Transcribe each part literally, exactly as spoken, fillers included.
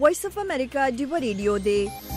وایس اف امریکا ډیو ریډیو دی.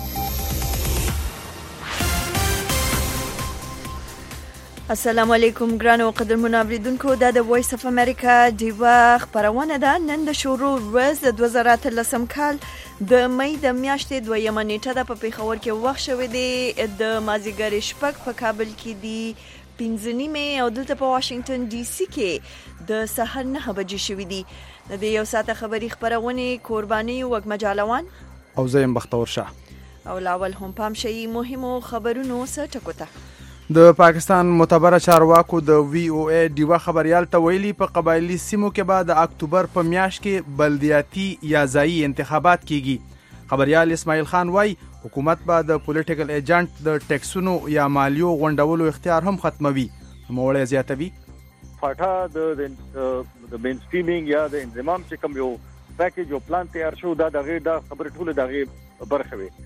السلام علیکم ګرانو قدرمنو اوریدونکو، دا د وایس اف امریکا ډیو خبرونه ده. نن د شروع ورځ د دوه زره اتلسم کال د مې د میاشتې دویمه نیټه ده. په پیښور کې وخت شوی دی د مازیګر شپږ، په کابل کې دی پنځه نیمې او دلته په واشنگټن ډي سي کې د سحر نهه بجې شوي دي. د دې یو ساعته خبري خبرونه قرباني وګ مجالوان او زیم بختور شاه او لاول هم پام شي مهمو خبرونو سره ټکوته. د پاکستان معتبره چارواکو د وی او ای ډیوا خبريال ته ویلي په قبایلی سیمو کې بعد د اکتوبر په میاشت کې بلدیاتي یا ځایي انتخابات کیږي. خبريال اسماعیل خان وای حکومت به د پولیټیکل ایجنټ د ټیکسونو یا مالیو غونډولو اختیار هم ختموي. موړې زیاتوي فاټا د د مین سټریمینګ یا د انضمام چې کوم یو پیکیج او پلان تیار شو دا دغه د خبره ټوله دغه برخه وي.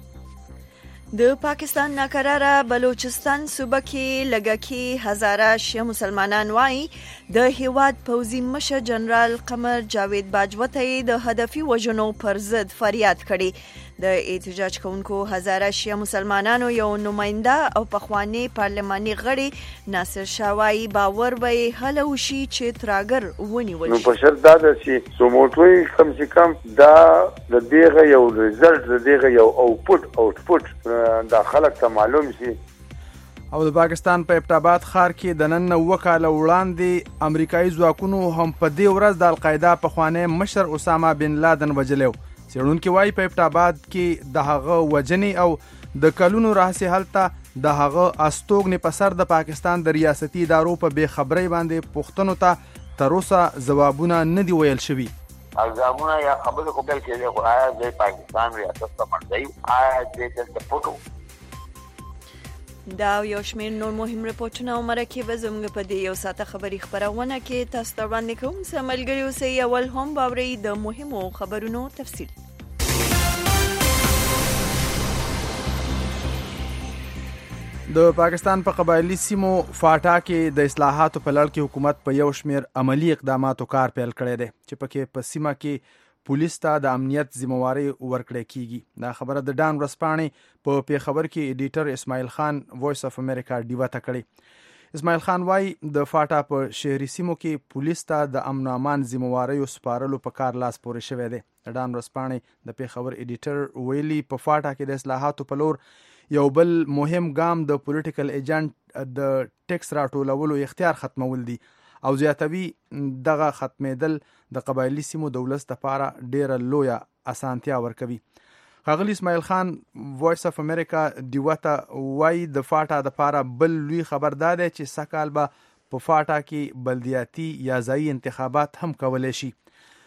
د پاکستان ناکراره بلوچستان صوبه کې لګکی هزاره شیعه مسلمانان وای د هیواد پوزي مشر جنرال قمر جاوید باجوه ته د هدفي وژنو پر ضد فریاد کړي. د احتجاج کوونکو هزاره شیعه مسلمانانو یو نماینده او پخوانی پارلماني غړي ناصر شاوای باور وای هله وشي چې تراګر ونیول نو په شرط دا ده چې سموټوي کم چې کم دا د دغه یو ریزلټ د دغه یو اوټپوټ اوټپوټ دا خلک ته معلوم شي. او د پاکستان په ابټاباد ښار کې د نن وکاله وړاندې امریکایي ځواکونو هم په دې ورځ د القاعده پخوانی مشر اسامه بن لادن وجلو. څېړونکي وایي په ابټاباد کې د هغه وجنې او د کلونو راهیسې هلته د هغه استوګنې په سر د پاکستان د ریاستي ادارو په بې خبرۍ باندې پوښتنو ته تر اوسه ځوابونه نه دي ویل شوي. الزامونه یا خبرې کوبل کې د آیا د پاکستان ریاست ته مرځي آیا د سپورټو دا یو شمېر نور مهم رپورټونه او مرکې به زموږ په دې یو ساعته خبري خبرونه کې تاسو ته وړاندې کوم. سره ملګري اوسئ، اول هم باورئ د مهمو خبرونو تفصیل. د پاکستان په قبایلی سیمو فاټا کې د اصلاحاتو په لړ کې حکومت په یو شمېر عملی اقداماتو کار پیل کړی دی چې پکې په سیمه کې پولیس ته د امنیت ذمہواری ورکړې کیږي. دا خبره د ډان ورځپاڼې په پیښور کې ایډیټر اسماعیل خان وایس اف امریکا ډیوا ته کړی. اسماعیل خان وایي د فاټا په شهري سیمو کې پولیس ته د امن او امان ذمہواری سپارلو په کار لاس پورې شوی دی. د ډان ورځپاڼې د پیښور ایډیټر ویلي په فاټا کې د اصلاحاتو په لور یو بل مهم ګام د پولیټیکل ایجنټ د ټیکس راټولولو اختیار ختمول دي او زیاتوي دغه ختمېدل د قبایلی سیمو د ولس لپاره ډیره لویه اسانتیا ورکوي. ښاغلی اسماعیل خان وایس اف امریکا ډیوا ته وایي د فاټا دپاره بل لوی خبر دا دی چې سږ به په فاټا کې بلدیاتي یا ځایي انتخابات هم کولی شي.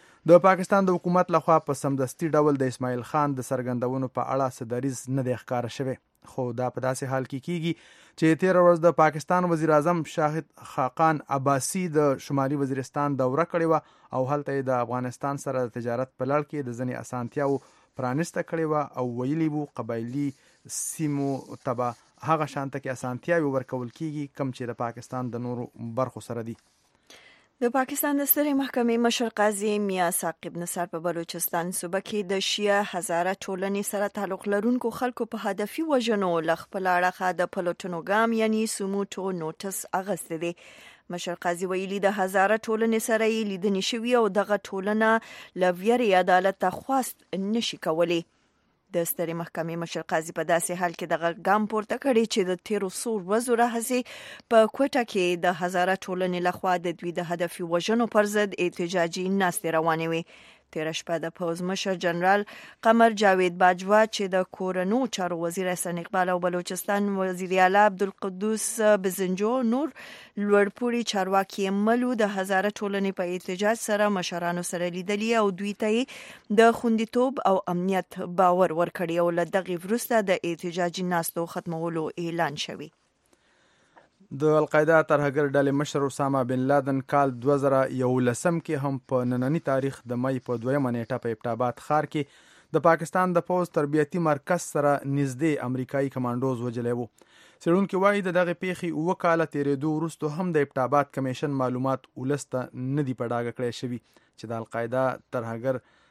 د پاکستان د حکومت لخوا په سمدستي ډول د اسماعیل خان د څرګندونو په اړه څه دریځ نه دی ښکاره شوی، خو دا په داسې حال کې کیږي چې تېره ورځ د پاکستان وزیر اعظم شاهد خاقان عباسي د شمالي وزیرستان دوره کړې وه او هلته یې د افغانستان سره د تجارت په لړ کې د ځینې اسانتیاو پرانسته کړې وه او ویلي وو قبایلي سیمو ته به هغه شانته کې اسانتیاوې ورکول کیږي کم چې د پاکستان د نورو برخو سره دي. د پاکستان د سترې محکمې مشر قاضي میا ثاقب نثار په بلوچستان صوبه کې د شیعه هزاره ټولنې سره تعلق لرونکو خلکو په هدفي وژنو له خپل اړخه د پلټنو ګام یعنی سموټو نوټس اخیستی دی. مشر قاضي ویلي د هزاره ټولنې سره یې لیدنې شوي او دغه ټولنه له ویرې عدالت ته خواست نشي کولی. د سترې محکمې مشر قاضي په داسې حال کې دغه ګام پورته کړی چې د تیرو څو ورځو راهیسې په کوټه کې د هزاره ټولنې لخوا د دوی د هدفي وژنو پر ضد احتجاجي ناستې روانې وې. تیره شپه د پوز مشر جنرال قمر جاوید باجوه چې د کورنو چارو وزیر احسان اقبال او بلوچستان وزیر اعلی عبدالقدوس بزنجو نور لوړپوړي چارواکي ملو د هزاره ټولنې په احتجاج سره مشرانو سره لیدلي او دوی ته د خوندیتوب او امنیت باور ورکړي او له دغې وروسته د احتجاجي ناستو ختمولو اعلان شوی. د القاعده ترهګر ډلې مشر اسامه بن لادن کال دوه زره یولسم کې هم په نننی تاریخ د مې په دویمه نیټه په ابټاباد ښار کې د پاکستان د پوز تربیتي مرکز سره نږدې امریکایي کمانډوز وجلی وو. څېړونکي وایي د دغې پیښې اووه کاله تېرېدو وروسته هم د ابټاباد کمیشن معلومات ولس ته نه دي په ډاګه کړی شوي چې د القاعده ترهګر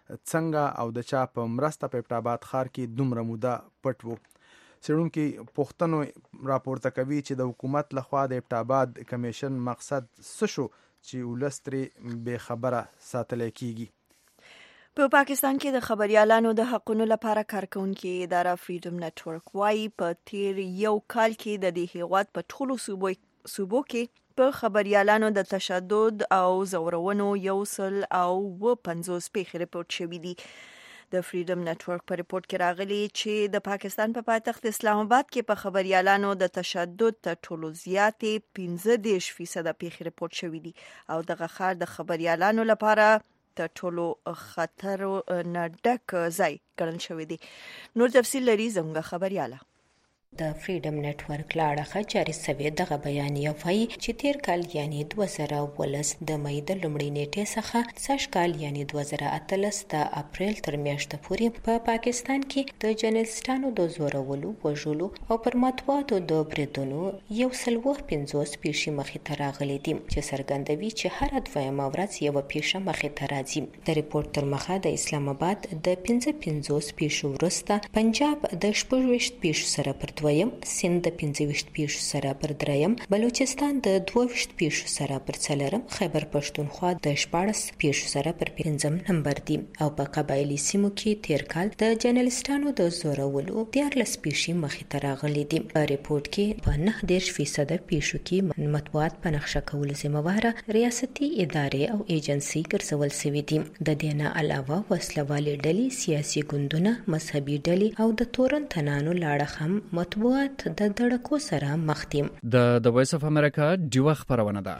څنګه او د چا په مرسته په ابټاباد ښار کې دومره موده پټ وو. څېړونکي پوښتنه راپورته کوي چې د حکومت لخوا د ابټاباد کمیشن مقصد څه شو چې ولس ترې بې خبره ساتلی کیږي. په پاکستان کې د خبريالانو د حقوقو لپاره کارکونکي اداره فریډم نتورک وايي په تیر یو کال کې د دې هیواد په ټولو صوبو صوبو کې په خبريالانو د تشدد او زورونو یو سل او پنځوس پیښې رپورټ شوې دي. د فریډم نتورک په رپورټ کې راغلي چې د پاکستان په پایتخت اسلام آباد کې په خبريالانو د تشدد تر ټولو زیاتې پنځه دېرش فیصد پیښې رپورټ شوې دي او دغه ښار د خبريالانو لپاره تر ټولو خطر نه ډک ځای ګڼل شوی دی. نور تفصیل لري زموږ خبرياله. د فریډم نتورک لاړه جاري سوي دغه بیان یو وایي چې تیر کال یعنی دوه زره ولس د مې د لومړۍ نیټې څخه سږ کال یعنی دوه زره اتلس د اپریل تر میاشتې پورې په پا پاکستان کې د جرنالستانو د زورولو وژلو او پر مطبوعاتو د بریدونو یو سل و پنځوس پیښې مخې ته راغلي دي چې څرګندوي چې هر دویمه ورځ یو پیښه مخې ته راځي. د ریپورت تر مخه د اسلام آباد د پنځه پنځوس پیښو وروسته پنجاب د شپږ ویشت پیښو سره پر دویم، سند د پنځه ویشت پیښو سره پر دریم، بلوچستان د دوه ویشت پیښو سره پر څلورم، خیبر پښتونخوا د شپاړس پیښو سره پر پنځم نمبر دي او په قبایلی سیمو کې تیر کال د جرنالستانو د زورولو دیارلس پیښې مخې ته راغلي دي. په ریپورت کې په نه دېرش فیصد پیښو کې مطبوعات په نقشه کولو ذمہواره ریاستي ادارې او ایجنسي ګرځول شوي دي. د دې نه علاوه وسلوالې ډلې، سیاسي ګوندونه، مذهبي ډلې او د تورن تنانو لاړه هم مطبوعات د دړکو سره مخ دي. د د وایس اف امریکا ډیوه خبرونه ده.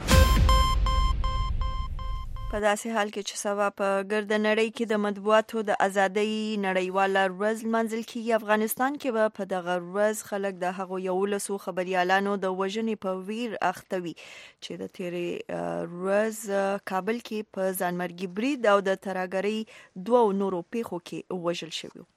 په داسې حال کې چې سبا په ګرد نړۍ کې د مطبوعاتو د ازادۍ نړیواله ورځ لمانځل کیږي، افغانستان کې به په دغه ورځ خلک د هغو یولسو خبريالانو د وژنې په ویر اخته وي چې د تیرې ورځ کابل کې په ځانمرګي برید او د ترهګرۍ دوو نورو پیښو کې وژل شوي.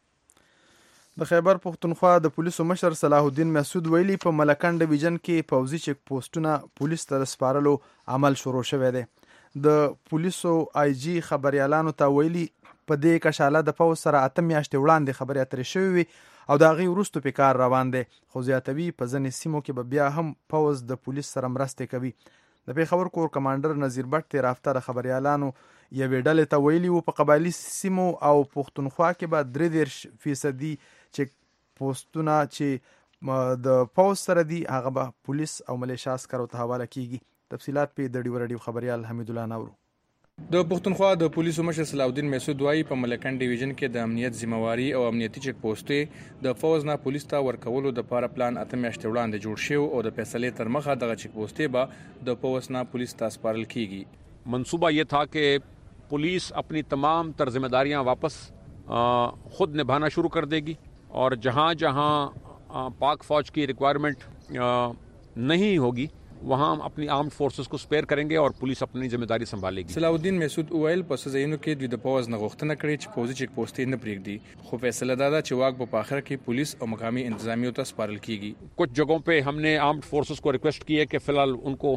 د خیبر پښتونخوا د پولیسو مشر صلاح الدین مسعود ویلي په ملکن ډیویژن کې پوځي چک پوسټونه پولیس ته سپارلو عمل شروع شوی دی. د پولیسو آی جی خبريالانو ته ویلي په دې کشاله د پوز سره اته میاشتې وړاندې خبرې اترې شوې وي او د هغې وروسته په کار روان دی، خو زیاتوي په ځینې سیمو کې به بیا هم پوز د پولیس سره مرستې کوي. د پیښور کور کمانډر نذیر بټ تیر هفته د خبريالانو یوې ډلې ته ویلي وو په قبایلي سیمو او پښتونخوا کې به درې دېرش فیصدي چک پوسټونه چې د پوز سره دي هغه به پولیس او ملیشا عسکرو ته حواله کیږي. تفصيلات په د ډیو رادیو خبريال حمید الله نورو. د پښتونخوا د پولیسو مشر صلاح الدین مسعود وايي په ملکن ډیویژن کې د امنیت ذمہواری او امنیتي چک پوسټې د فوز نه پولیس ته ورکولو د لپاره پلان اته میاشتې وړاندې جوړ شو او د فیصلې تر مخه دغه چک پوسټې به د فوز نه پولیس ته سپارل کیږي. منصوبہ یہ تھا کہ पुलिस अपनी तमाम तर जिम्मेदारियां वापस ख़ुद निभाना शुरू कर देगी और जहाँ जहाँ पाक फ़ौज की रिक्वायरमेंट नहीं होगी वहाँ अपनी आर्म्ड फोर्सेस को स्पेयर करेंगे और पुलिस अपनी जिम्मेदारी संभालेगी. सलाउद्दीन مسعود اویل په سزاینو کې د پوز نغښتنه کړې چې پوزي چک پوسټې نه پریږدي، خو فیصله دا ده چې واک په اخر کې پولیس او مقامی انتظامیوں ته سپارل کیږي. कुछ जगहों पे हमने आर्म्ड फोर्सेस को रिक्वेस्ट की है कि फ़िलहाल उनको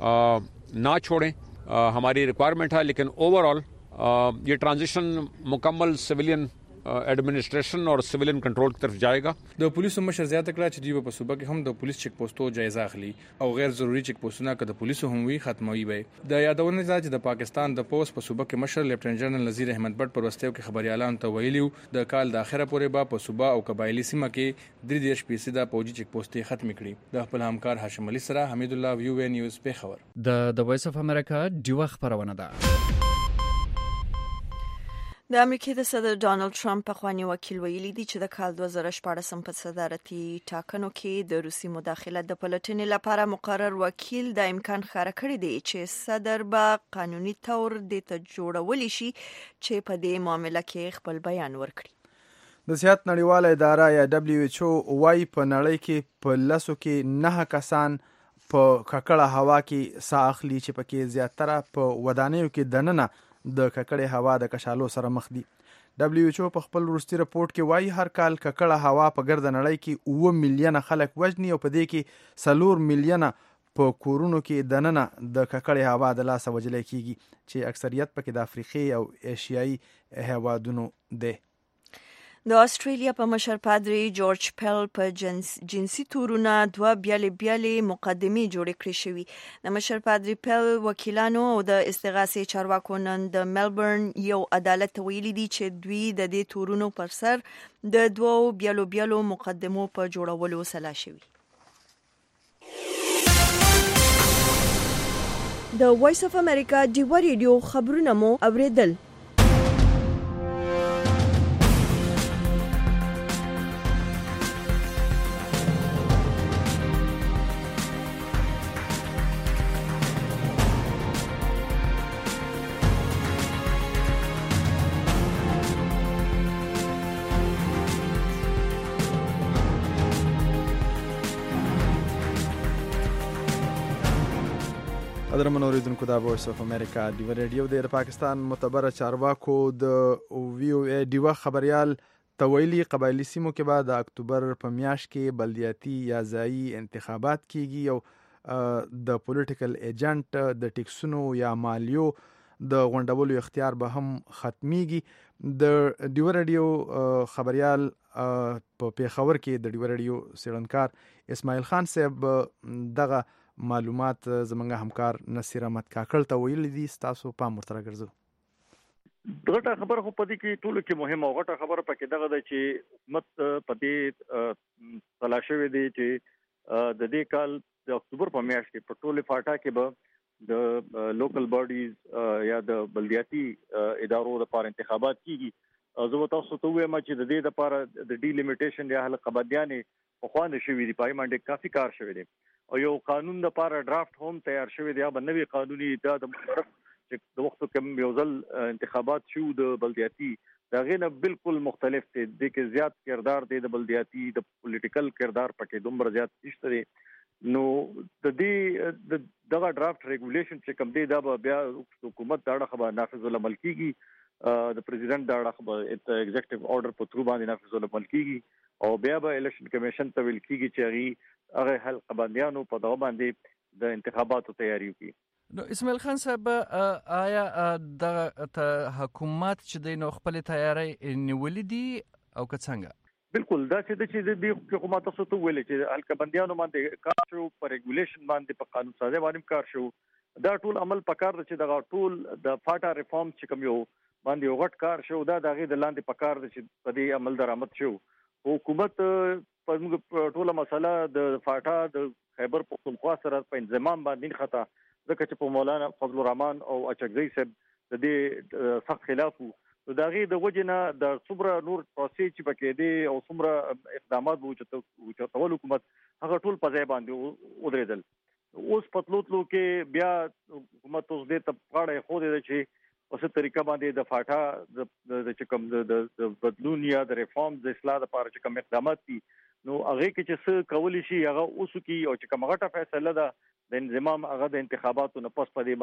ना छोड़ें, हमारी रिक्वायरमेंट है, लेकिन ओवरऑल ये ट्रांजिशन मुकम्मल सिविलियन एडमिनिस्ट्रेशन और सिविलियन कंट्रोल की तरफ जाएगा. د پولیسو مشر زیاته کړه چې دوی په صوبه کې هم د پولیس چک پوسټو جایزه اخلي او غیر ضروري چک پوسټونه که د پولیسو هم وي ختموي وي. د یادونه ده چې د پاکستان د پولیس په صوبه کې مشر لیفټننټ جنرال نذیر احمد بټ پر وستیو کې خبريالان ته ویلي د کال د اخره پورې به په صوبه او قبایلی سیمه کې درې دېرش فیصد پوجي چک پوسټې ختم کړي. د خپل همکار هاشم علي سره حمید الله ویو وی نیوز په خبر. د د وایس اف امریکا ډیوه خبرونه ده. د امریکای د صدر ډانلډ ټرمپ پخوانی وکیل ویلي دی چې د کال دوه زره شپاړس په صدارتي ټاکنو کې د روسي مداخلت د پلټنې لپاره مقرر وکیل د امکان ښکاره کړی دی چې صدر به قانوني تور د ته جوړولی شي چې په دې معاملې کې خپل بیان ورکړي. د صحت نړیواله اداره یا دبليو ایچ او وايي په نړۍ کې په لسو کې نه کسان په ککړه هوا کې ساه اخلي چې پکې زیاتره په ودانیو کې دننه د ککړې هوا د کشالو سره مخ دي. دبليو ایچ او په خپل وروستي رپورت کې وايي هر کال ککړه هوا په ګرد نړۍ کې اوه میلیونه خلک وژني او په دې کې څلور میلیونه په کورونو کې دننه د ککړې هوا د لاسه وجلې کیږي چې اکثریت پکې د افریقي او ایشیایي هیوادونو دی. د استرالیا په مشر پادری جورج پیل په جنس جنسي تورونه دوه بیالې بیالې مقدمې جوړې کړې شوې. د مشر پادری پیل وکیلانو او د استغاثې چارواکو نن د ملبورن یو عدالت ویلي دي چې دوی د دې تورونو پر سر د دوه بیالو بیالو مقدمو په جوړولو سلا شوي. د وایس اف امریکا ډیوا ریډیو خبرونه مو اوریدل. قدرمن اوریدونکو دا وایس اف امریکا ډیوا ریډیو د پاکستان معتبره چارواکو د وی او ای ډیوا خبريال تویلی قبایلی سیمو کې بعد د اکتوبر په میاشت کې بلدیاتي یا ځایي انتخابات کیږي او د پولیټیکل ایجنټ د ټیکسونو یا مالیو د غونډولو اختیار به هم ختميږي. د ډیوا ریډیو خبريال په پیښور کې د ډیوا ریډیو سیړنکار اسماعیل خان صاحب دغه معلومات زمونږ همکار نصیر احمد کاکړ ته ویل دي. تاسو پام ورته راګرځو. دغه خبر خو پدې کې ټول کې مهمه غټه خبره پکې دغه د چې حکومت پدې تلاشوي دي چې د دې کال د اکتوبر په میاشت کې په ټوله فاټا کې به د لوکل باډیز یا د بلدیاتي ادارو لپاره انتخابات کیږي. زه تاسو ته وایم چې د دې لپاره د ډی لیمیټیشن یا حلقه بندیانې په خوانه شوې دي، پای باندې کافي کار شوی دی او یو قانون لپاره ډرافټ هم تیار شوی دی. یا نوې قانوني دا د چې د وخت کوم یو ځل انتخابات شو د بلدیاتي دا غینه بالکل مختلف دی. د کې زیات کردار دی د بلدیاتي د پولیټیکل کردار پکې دومره زیات نشته دی. نو د دې دغه ډرافټ ریګولیشن چې کوم دی دا بیا حکومت دا خبره نافذ العمل کیږي، د پریزیدنت دا خبره ایگزیکټیو آرډر په تر باندې نافذ العمل کیږي او بیا به الیکشن کمیشن ته ویل کیږي چې هغه هغه حلقه بندیانو په دغه باندې د انتخاباتو تیاری وکړي. نو اسماعیل خان صاحب آیا د حکومت چې د نو خپل تیاری نیولې دي او که څنګه؟ بالکل دا چې د حکومت تاسو ته ویل چې حلقه بندیانو باندې کار شو، په ریګولیشن باندې په قانون سازي باندې کار شو، دا ټول عمل پکار چې دغه ټول د فاټا ریفارم چې کوم یو باندې یو غټ کار شو دا دغه د لاندې پکار چې په دې عمل درآمد شو. حکومت په موږ ټوله مسله د فاټا د خیبر پختونخوا سره په انضمام باندې خطا ځکه چې په مولانا فضل الرحمن او اچکزی صاحب د دې سخت خلاف وو. دا غي د وجنه د صبر نور پروسې چې پکې دي او څومره اقدامات وو چې ټول حکومت هغه ټول په ځای باندې ودرېدل. اوس پتلوتلو کې بیا حکومت اوس دې ته پاړې خو دې چې په څه طریقه باندې د فاټا د چې کوم د بدلون یا د ریفارم د اصلاح لپاره چې کوم اقدامات دي نو هغه کې چې څه کولی شي هغه اوس کې او چې کوم غټه فیصله ده د انضمام هغه د انتخاباتو نه پس په دې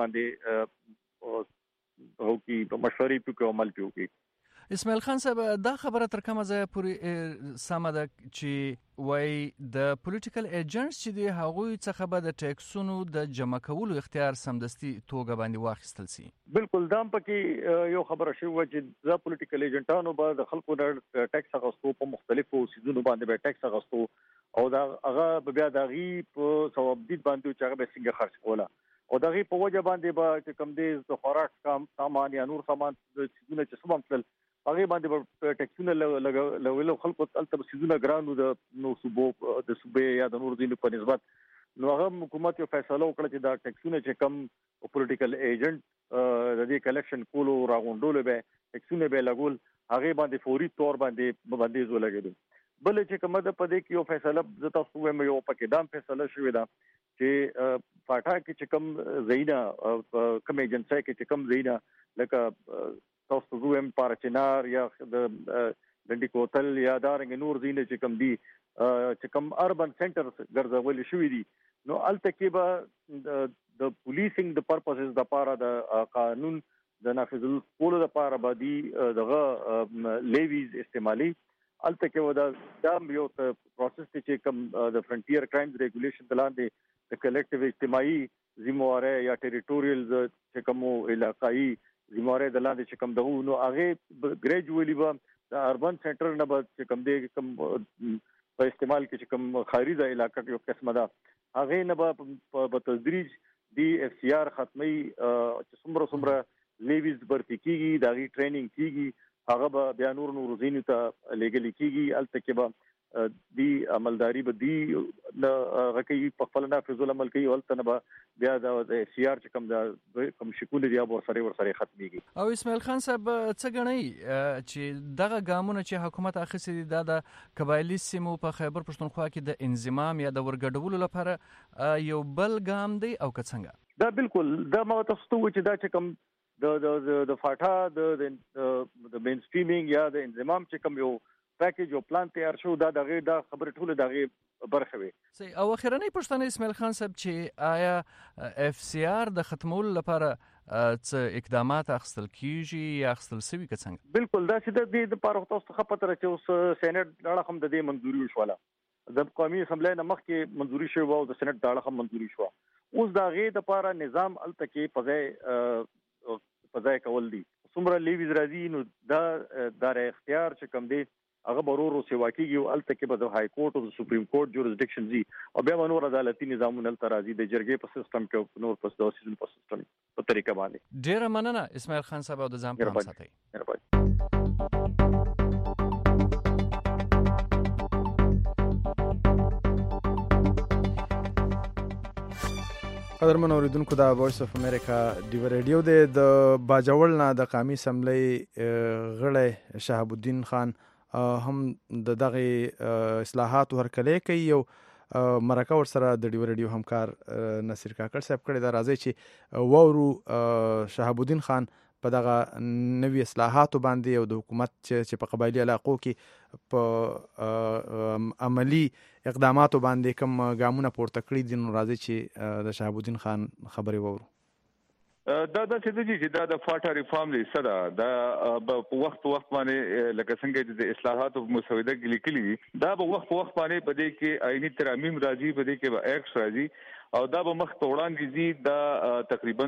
باندې او کې په مشورې په عمل پیوږي. اسماعیل خان صاحب دا خبره تر کومه ځای پورې سمه ده چې وای د پولیټیکل ایجنټس چې دی هغوی څخه به د ټیکسونو د جمع کولو اختیار سمدستي توګه باندې واخیستل شي؟ بالکل دا پکې یو خبره شوه چې د پولیټیکل ایجنټانو به د خلکو د ټیکس اغستو په مختلفو سیزونو باندې به ټیکس اغستو او دا هغه بیا د غي په ثوابدید باندې چې هغه به څنګه خرج کوله او د غي په وجه باندې به چې کم دي د خوراک کم سامان یا نور سامان د سیزونه چې سمم تل هغه باندې په ټیکسونه لګولو خلکو تلته سیزونه ګرانو د نو صوبو د صوبې یا د نور دینو په نسبت نو هغه حکومت یو فیصله وکړه چې دا ټیکسونه چې کم پولیټیکل ایجنټ د دې کلیکشن کولو راغونډول به ټیکسونه به لګول هغه باندې فوري تور باندې باندې زو لګیدل. بل چې کومه د پدې کې یو فیصله زتا سوې مې یو پکې دام فیصله شوې ده چې فاټا کې چې کم زینا کم ایجنسي کې چې کم زینا لکه تاسو زویم پارچنار یا د ډنډي کوتل یا دارنګ نور زینه چې کم دي چې کم اربن سنټرز ګرځول شوې دي نو الته کې به د پولیسینګ د پرپسز د لپاره د قانون د نافذ کولو لپاره باندې دغه لیویز استعمالي الته کې ودا دا یو پروسس چې کم د فرنټیر کرایمز ریګولیشن دلاندې د کلیکټیو اجتماعي ذمہواری یا ټریټوریل چې کوم علاقائی ذمہواری د لاندې چې کوم دغه نو هغه ګریجوالي به د اربن سنټر نه به چې کوم دی کوم په استعمال کې چې کوم خارجه علاقې یو قسمه ده هغه نه به په تدریج دی اف سی آر ختمي چې څومره څومره لیویز برتی کیږي داغي ټریننګ کیږي هغه به بیا نور نور زینو ته لګل کیږي الته کې به دی عملداري به دی غکې په خپل نافذ العمل کوي ولته نه بیا د سی آر چې کوم د کوم شکول دی ور سره ور سره ختميږي. او اسماعیل خان صاحب څه غنئ چې دغه ګامونه چې حکومت اخیستي دي د قبایلی سیمو په خیبر پښتونخوا کې د انضمام یا د ورګډولو لپاره یو بل ګام دی او که څنګه؟ دا بالکل دا ما تاسو ته چې دا چې کوم د د د فاټا د د مین سټریمینګ یا د انضمام چې کوم یو پیکیج او پلان تیار شو دا دغه دا خبره ټوله دغه برخه وي. سي او اخرنۍ پښتنه اسماعیل خان صاحب چې آیا اف سی آر د ختمولو لپاره څه اقدامات اخیستل کیږي یا اخیستل شوي که څنګه؟ بالکل دا چې د دې لپاره تاسو ته خبره چې اوس سېنات داړه هم د دې منځوري وشوله د قومي اسمبلی نه مخکې منځوري شوی او د سېنات داړه هم منځوري شو. اوس دا غي د لپاره نظام التکی پځای پځای کول دي څومره لیویز راځي نو دا دار اختیار چې کوم دی هغه برورو سیوا کیږي او الته کې به د های کورټ او د سپریم کورټ جوریسډکشن زی او بیا نور عدالتي نظامونه تل راځي د جرګې په سیستم کې نور په دوسیزن په سیستم په طریقه باندې. ډیر مننه اسماعیل خان صاحب او د ځان په ساتي. قدرمن اوریدونکو دا وایس اف امریکا ډیو ریډیو د باجوړ نه د قومي اسمبلی غړی شهاب الدین خان هم د دغه اصلاحاتو هرکلی کوي یو مرکه ور سره د ډیو ریډیو همکار نصیر کاکړ صاحب کړی دا راځي چې وورو شهاب الدین خان په دغه نوی اصلاحاتو باندې او د حکومت چې په قبایلی علاقو کې په عملی اقداماتو باندې کوم ګامونه پورته کړي دي نو راځي چې د شهاب الدین خان خبرې وورو. دا د څه دي چې دا د فاټا ریفارم دی سره دا په وخت وخت باندې لکه څنګه د اصلاحاتو مسوده کې لیکلي دا په وخت وخت باندې په دې کې آئینی ترامیم راځي په دې کې به ایکټ راځي او دا به مخ ته وړاندې دي دا تقریبا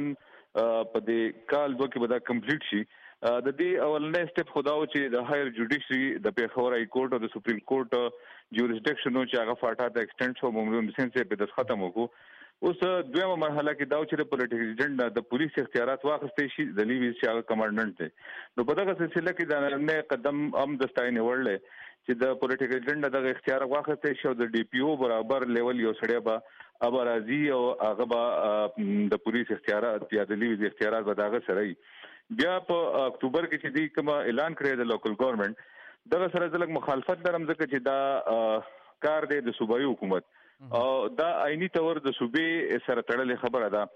په دې کال دوه کې به دا کمپلیټ شي. د دې اولنې سټپ خداو چې د هایر جوډیشري د پیښور های کورټ او د سپریم کورټ جوریسډکشن چې هغه فاټا ته ایکسټند شو ممنون حسین سے په د ختم وکړو. اوس دویمه مرحله کې دا چې د پولیټیکل ایجنډا د پولیس اختیارات واخستې شي د لیویز چې هغه کمانډنټ دی نو په دغه سلسله کې د نه قدم هم د ستاینې وړل چې د پولیټیکل ایجنډا د اختیار واخستې شي او د ډي پی او برابر لیول یو سړی به ابرازي او هغه به د پولیس اختیارات یا د لیویز اختیارات به دغه سره بیا په اکتوبر کې چې دی کوم اعلان کړی د لوکل ګورنمنت دغه سره ځلک مخالفت درم ځکه چې دا کار دی د صوبایي حکومت او دا آئینی تور د صوبې سره تړلې خبره ده.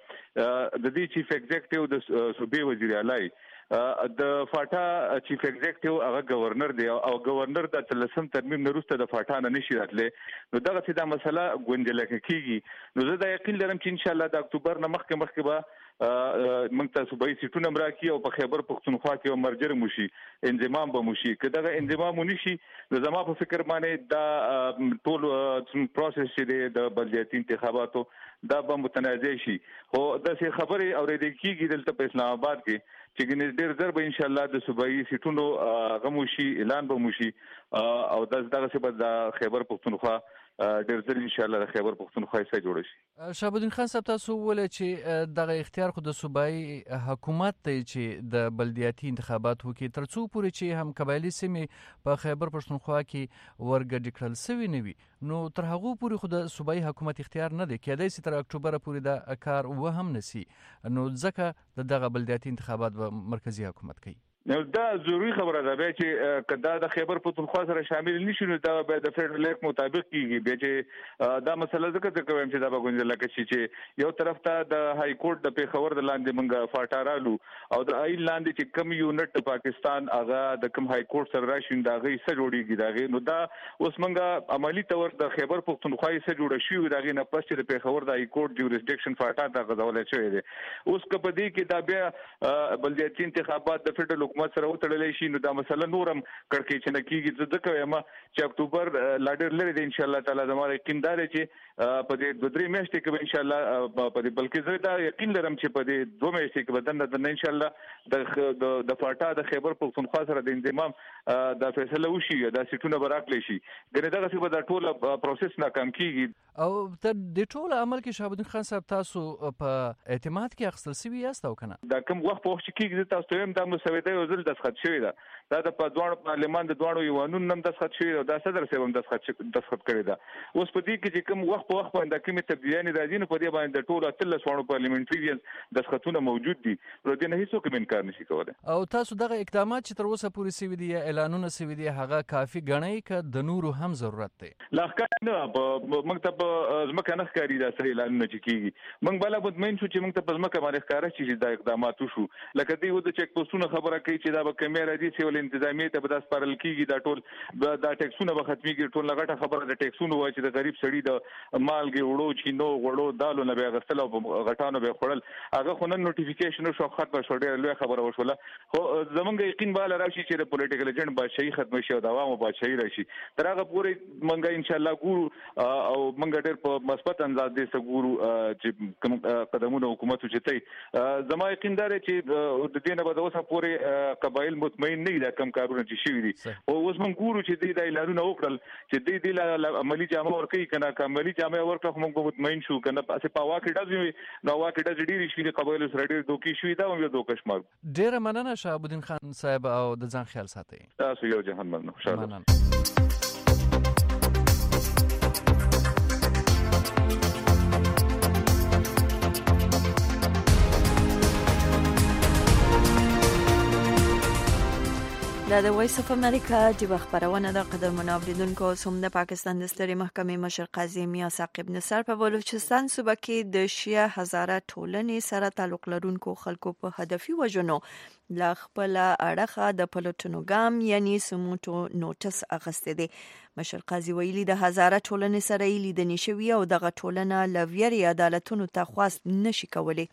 د دې چیف ایگزیکټیو د صوبې وزیر اعلی د فاټا چیف ایگزیکټیو هغه گورنر دی او گورنر د تلسم ترمیم نورسته د فاټا نه نشي راتلې نو دغه څه د مسله ګونجل کېږي نو زه دا یقین لرم چې ان شاء الله د اکتوبر نه مخکې مخکې به موږ ته صوبایي سیټونه مرکي او په خیبر پښتونخوا کې مرجر موشي انضمام به موشي که دغه انضمام ونشي نو زما په فکر باندې دا ټول پروسس چې د بلدیاتي انتخاباتو دا به متنازع شي. خو د څه خبرې اورېدل کېږي دلته په اسلام آباد کې چې ګنې ډېر زر به ان شاء الله د صوبایي سیټونو غموشي اعلان به موشي او دغه څه به د خیبر پښتونخوا ډېر زر ان شاء الله د خیبر پښتونخوا سره جوړ شي. شهاب الدین خان صاحب تاسو ول چې دغه اختیار خو د صوبایي حکومت ته چې د بلدیاتي انتخابات وکړي ترڅو پورې چې هم قبایلی سیمې په خیبر پښتونخوا کې ورګډ کړل سوي نه وي نو تر هغه پورې خو د صوبایي حکومت اختیار نه دی کېدای شي تر اکتوبر پورې دا کار و هم نسی نو ځکه دغه بلدیاتي انتخابات به مرکزی حکومت کوي. نو دا ضروری خبره ده به چې کدا د خیبر پښتونخوا سره شامل نشي نو دا به د فدرل لیک مطابق کیږي به چې دا مسله ځکه چې کوم چې دا به ګونځل کې چې یو طرف ته د های کورټ د پیښور د لاندې منګه فاټارالو او د ایل لاندې چې کم یونټ د پاکستان هغه د کم های کورټ سره راشي دا غي سره جوړیږي دا غي نو دا اوس منګه عملی تور د خیبر پښتونخوا سره جوړ شي دا غي نه پس چې د پیښور د های کورټ جوریسډکشن فاټا د غزول شوی دی اوس کپدې کې دا بیا بلدیاتي انتخابات د فدرل حکومت سره وتړلې شي نو دا مسله نورم کړکې چې نه کیږي ځکه یم چې اکتوبر لا ډېر لري دی ان شاء الله تعالی زموږ یقین دار چې په دې دوه درې میاشتې کې ان شاء الله په دې بلکې زه دا یقین لرم چې په دې دوه میاشتې کې بدن د ان شاء الله د د فاټا د خیبر پختونخوا سره د انضمام د فیصله وشي دا سیټونه براکلی شي ګنې دغه څه به دا ټول پروسس ناکام کیږي او تر دې ټول عمل کې شهاب الدین خان صاحب تاسو په اعتماد کې اخستل سوي یاست او کنه دا کوم وخت په وخت کې کیږي تاسو ته هم دا مسوده یو ځل دسخط شوی دا دا د پدوان پارلمان د دوانو یوانون نم دسخط شوی دا صدر صاحب هم دسخط دسخط کړی دا اوس په دې کې چې کوم وخت په وخت باندې کومه تبدیلونه راځي نو په دې باندې ټول اتل سوانو پارلیمنټریان دسخطونه موجود دي نو دې نه هیڅ کوم انکار نشي کولای او تاسو دغه اقدامات چې تر اوسه پورې سوي دي اعلانونه سوي دي هغه کافي غنئ ک د نورو هم ضرورت دی لاخه نه مکتب زمکه نه ښکاری دا سره اعلانونه چې کیږي موږ بل مطمئن شو چې موږ ته په زمکه باندې ښکارا چې دا اقدامات وشو لکه دی و د چک پوسټونو خبره کوي چې دا به کیمرا دي سیول انتظامیه ته به د سپارل کیږي دا ټول دا ټیکسونه به ختميږي ټول لغټه خبره د ټیکسونو وای چې د غریب سړي د مالګي وړو چینو وړو دالو نه به غسل او غټانو به خړل هغه خو نن نوټیفیکیشن شو ختمه شو ډېر لوی خبره وشوله خو زمونږ یقین بالا راشي چې د پولیټیکل ایجنټ بادشاہي ختم شي او د عوامو بادشاہي راشي تر هغه پورې مونږ ان شاء الله ګورو او مونږ ډېر په مثبت انداز دې سګورو چې قدمونه حکومت چتای زما یقین دار چې د دې نه به اوسه پورې قبایل مطمئن نه دي کوم کارونه چې شي دي او اوس مونږ ګورو چې دې د اعلانونه وکړل چې دې د عملی جامه ورکړي کنه عملی جامه ورکړه موږ مطمئن شو کنه پاسه په واکې دځي نو واکې دځ ډېری شي قبایل سره ډېر دوکي شوی دا یو دوکش مار ډېر مننه شهاب الدین خان صاحب او د ځان خیال ساتئ تاسو یو جهان مننه ان شاء الله د وایس اف امریکا د خبرونه د قدرمنو اوریدونکو سوم د پاکستان د ستري محکمې مشر قاضي میا ثاقب نثار په بلوچستان صوبه کې د شیعه هزاره ټولنې سره تعلق لرونکو خلکو په هدفي وجنو لا خپل اړخه د پلوټونو ګام یعنی سموټو نوټس اغسته دي مشر قاضي ویلي د هزاره ټولنې سره لیدنې شوی او دغه ټولنه لویري عدالتونو ته خواست نشي کولی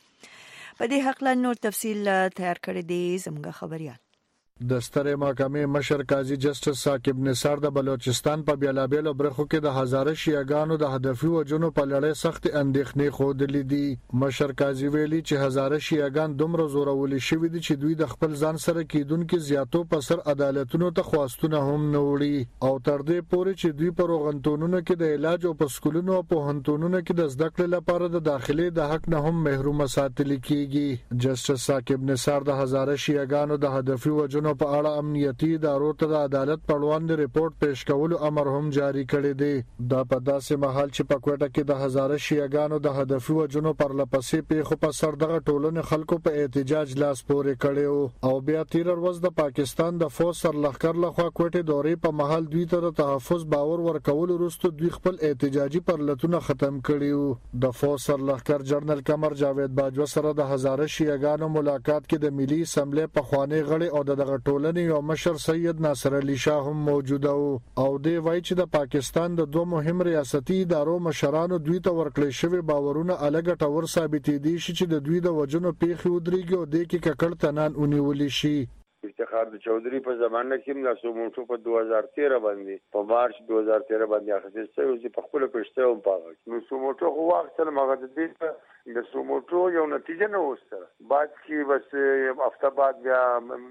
په دې حق لا نور تفصیل تیار کړی دی زموږ خبريال د سترې محکمې مشر قاضي جسټس ثاقب نثار د بلوچستان په بیلابیلو برخو کې د هزاره شیعاګانو د هدفي وجنو په لړۍ سخت اندېښنې خوندلې دي مشر قاضي ویلي چې هزاره شیعاګان دومره زورول شوي دي چې دوی د خپل ځان سره کېدونکو زیاتو په سر عدالتونو ته خواستونه هم نه وړي او تر دې پورې چې دوی په روغتونونو کې د علاج او په سکولونو او په هنتونونو کې د زده کړې لپاره د داخلي د حق نه هم محروم ساتل کیږي جسټس ثاقب نثار د هزاره شیعاګانو د هدفي وجنو په اړه امنیتي ادارو ته د عدالت په وړاندې ریپورت پیښ کولو امر هم جاری کړی دی دا په داسې مهال چې په کوټه کې د هزاره شیعاګانو د هدفي وجنو پر لپسې پیښو په سر دغه ټولنې خلکو په احتجاج لاس پورې کړي او بیا تیر ورځ د پاکستان د فوج سرلښکر لخوا کوټه دورې په محل دوی ته تحفظ باور ورکول وروسته دوی خپل احتجاجي پرلتونه ختم کړي د فوج سرلښکر جنرال قمر جاوید باجوه سره د هزاره شیعاګانو ملاقات کې د ملي اسمبلی په خواني غړي او د ټولنې او مشر سید ناصر علي شاه هم موجود او دی وایي چې د پاکستان د دوه مهم ریاستي ادارو مشرانو دوی ته ورکړل شوی باورونه الګ ټور ثابتې دي چې د دوی د وجنو پیښې ودرېږي او د کې ککړ تنان اونیول شي افتخار د چودري په زمانه کې موږ سوموټو په دوه هزار تیرہ باندې په مارچ دوه هزار تیرہ باندې اخیستل شوی چې په خپل پښته هم پاغه نو سوموټو خو وخت سره مغه د دې د سوموټو یو نتیجه نه وسته بعد کې بس هفته بعد بیا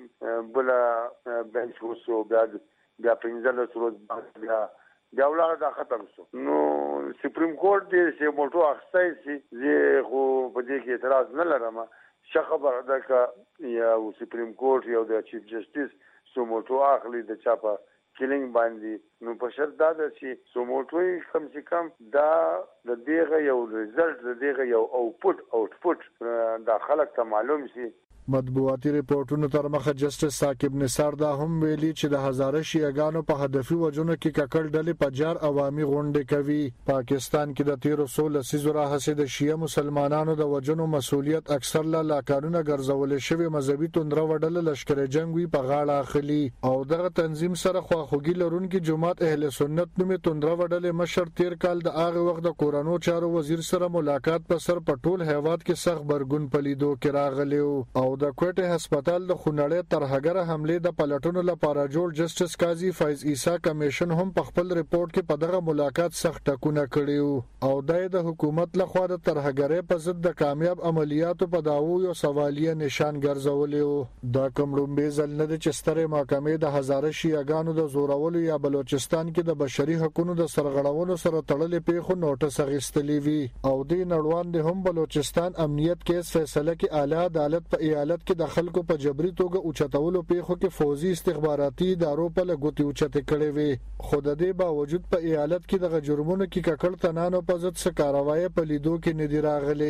بل بنچ وسو بیا بیا پنځله سروز بیا بیا ولاړه دا ختم شو نو سپریم کورټ دې سوموټو اخستای سي زه خو په دې کې اعتراض نه لرم ش خبر ده ک یا سپریم کورټ یو د چیف جسټس سوموټو اخلي د چاپا کلینګ باندې نو په شرط دا ده چې سوموټوي کم سے کم دا د دغه یو ریزلټ د دغه یو اوټپوټ اوټپوټ دا خلک ته معلوم شي مطبوعاتي ریپورتونو تر مخه جسټس ثاقب نثار دا هم ویلي چې د هزاره شیعاګانو په هدفي وجنو کې ککړ ډلې په جار عوامي غونډې کوي پاکستان کې د تیر څو لسیزو راهیسې د شیعه مسلمانانو د وجنو مسؤلیت اکثر لا قانون ګرځول شوی مذهبي توندره وډل لشکره جنگ وی په غاړه اخلي او دغه تنظیم سره خواخوږي لرونکي جماعت اهل سنت نومې توندره وډل مشر تیر کال د هغه وخت د کورونو چارو وزیر سره ملاقات په سر پټول هیواد کې سخت برګون پلیدو کې راغلی او د کوټه هسپتال د خونړې ترهګر حمله د پلټونو لپاره جوړ جسټس قاضي فیض عیسی کمیشن هم په خپل ریپورت کې په دغه ملاقات سخت ټکونه کړیو او د حکومت لخوا د ترهګرۍ په ضد د کامیاب عملیاتو په داوو یو سوالیه نشان ګرځولې دا کوم لومبي ځل نه د چسترې محکمې د هزاره شیعاګانو د زورولو یا بلوچستان کې د بشري حقوقو د سرغړونو سره تړلې پیښو نوټس اخیستلې وی او د نړوان د هم بلوچستان امنیت کیس فیصله کې اعلی عدالت په ایالت کې د خلکو په جبري توګه اوچتولو پیښو کې فوزي استخباراتي ادارو په لګوتي اوچته کړې وي خو د دې باوجود په ایالت کې د جرمونو کې ککړ تنانو په ضد څه کاروایی په لیدو کې ندی راغلي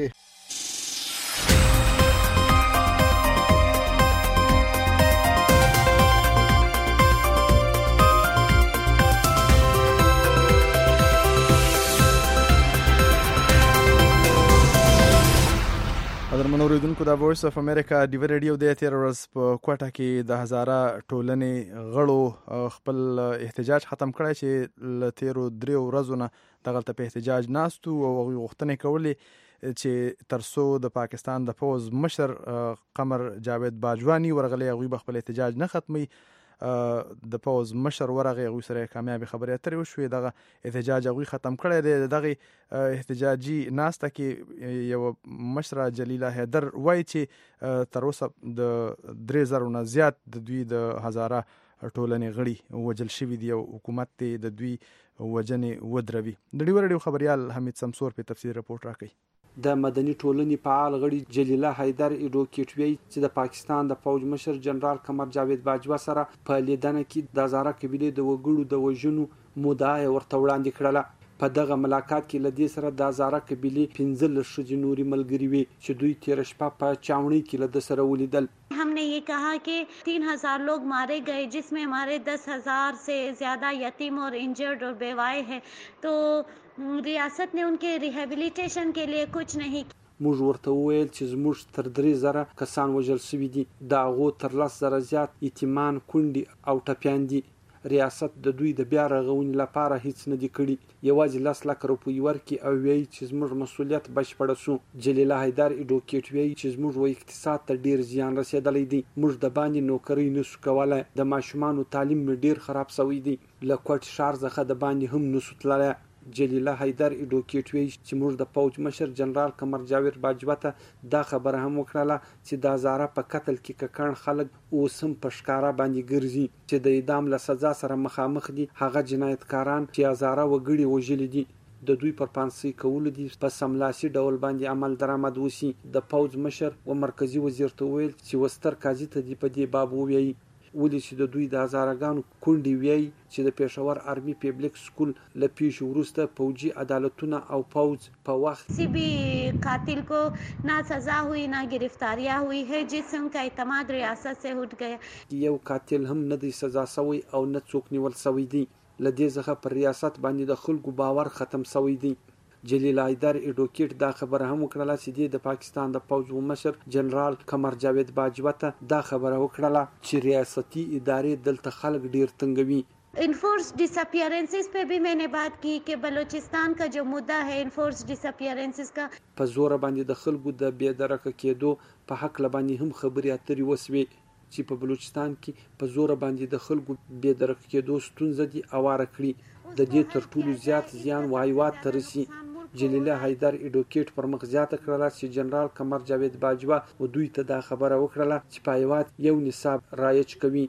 قدرمنو اوریدونکو د وایس اف امریکا ډیو ریډیو د تیر ورځ په کوټه کې د هزاره ټولنې غړو خپل احتجاج ختم کړی چې ل تیرو دریو ورځو نه دغلته په احتجاج ناستو او غوښتنې کولې چې ترسو د پاکستان د فوز مشر قمر جاوید باجوانی ورغلی غوي خپل احتجاج نه ختمي د فوز مشر ورغه غوي سره کامیابی خبرې اترې وشوې دغه احتجاج غوي ختم کړی دی دغه احتجاجي ناسته کې یو مشر جلیله حیدر وایي چې تر اوسه د درې زره نه زیات د دوی د هزاره ټولنې غړي وجل شوي دي او حکومت د دوی وجنې ودروي د ډیو ریډیو خبريال حمید سمسور په تفصیل رپورت راکړي د مدني ټولنې فعال غړي جلیله حیدر ایډوکیټوي چې د پاکستان د فوج مشر جنرال قمر جاوید باجوا سره په لیدنه کې د هزاره قبيله د وګړو د وژنو مدعا ورته وړاندې کړله په دغه ملاقات کې لدې سره د هزاره قبيله پنځل شجي نوري ملګری وي چې دوی تیر شپه په چاوني کې لد سره ولیدل हमने ये कहा कि तीन हजार लोग मारे गए जिसमें हमारे दस हजार से ज्यादा यतीम और इंजर्ड और बेवाए हैं तो रियासत ने उनके रिहेबिलिटेशन के लिए कुछ नहीं موږ ورته وویل چې زموږ تر درې زره کسان وژل شوي دي د هغو تر لس زره زیات یتیمان کونډې او ټپیان دي ریاست د دوی د بیا رغونې لپاره هیڅ نه دي کړي یوازې لس لک روپۍ ورکړي او وایي چې زموږ مسؤلیت بشپړه شو جلیله حیدر ایډوکیټ وایي چې زموږ و اقتصاد ته ډیر زیان رسېدلی دی موږ د باندې نوکرۍ نشو کولی د ماشومانو تعلیم مې ډیر خراب شوی دی له کوټ ښار څخه د باندې هم نشو تللی جلیله حیدر ایډوکیټ وایي چې موږ د فوج مشر جنرال قمر جاوید باجوا ته دا خبره هم وکړه چې د هزاره په قتل کې ککړ خلک اوس هم په ښکارا باندې ګرځي چې د اعدام له سزا سره مخامخ دي هغه جنایتکاران چې هزاره وګړي وژلي دي د دوی پر پانسي کول دي په سملاسي ډول باندې عمل درآمد وسی د فوج مشر او مرکزی وزیر ته ویل چې وستر قاضي ته دی په دې باب وویي ولې چې د دوی د هزارهګانو کونډې ویي چې د پېښور آرمي پبلک سکول له پیښو وروسته فوجي عدالتونه او فوج په وخت کسی بھی قاتل کو نہ سزا ہوئی نہ گرفتاریاں ہوئی ہے جس سے ان کا اعتماد ریاست سے اٹھ گیا یو قاتل هم نه دی سزا شوی او نه څوک نیول شوی دی لدې څخه پر ریاست باندې د خلکو باور ختم شوی دی جلیل حیدر ایډوکیټ دا خبره هم وکړه چې د پاکستان د فوج مشر جنرال قمر جاوید باجوا ته دا خبره وکړه چې ریاستي ادارې دلته خلک ډیر تنګوي انفورس ڈسپیئرنسز पे भी मैंने बात की कि बलूचिस्तान का जो मुद्दा है انفورس ڈسپیئرنسز का په زور باندې د خلکو د بې درکه کېدو په حق لبانی هم خبري اترې وسوي چې په بلوچستان کې په زور باندې د خلکو بې درکه کېدو ستونزې دي اواره کړی د دې تر ټولو زیات زیان وایوات ترسي جلیله حیدر ایډوکیټ پر مخ زیاته کړله چې جنرال قمر جاوید باجوا و دوی ته دا خبره وکړه چې پایوات یو نصاب رایج کوي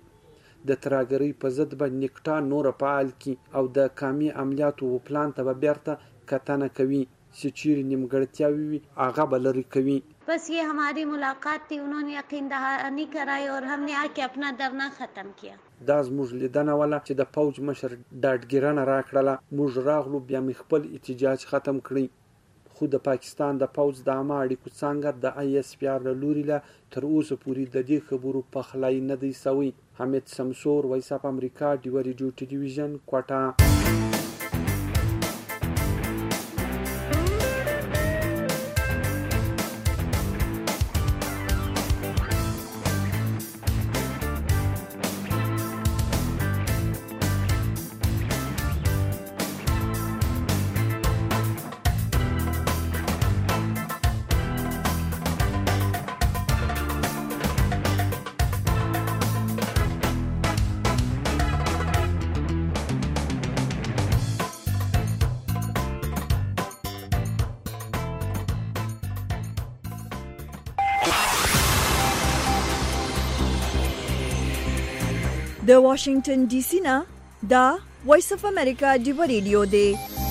د تراګری په ضد به نکټا نور فعال کی او د کامی عملیاتو و پلان ته به بیرته کتنه کوي چې چیرې نیمګړتیاوي وي هغه به لرې کوي बस ये हमारी मुलाकात थी उन्होंने यकीन दहानी कराई और हमने आके अपना धरना ختم किया دا زموږ لیدنه ولا چې د فوج مشر ډاډګیرنه راکړله موږ راغلو بیا مې خپل احتجاج ختم کړی خو د پاکستان د فوج د عامه اړیکو څنګه د آی اس پی آر له لوري له تر اوسه پورې د دې خبرو په خلای نه دی سوی حمید سمسور وایس اف امریکا ډیو ریډیو ټلویزیون کوټه د واشنگټن ډي سي نه دا وایس اف امریکا دی ریډیو دی.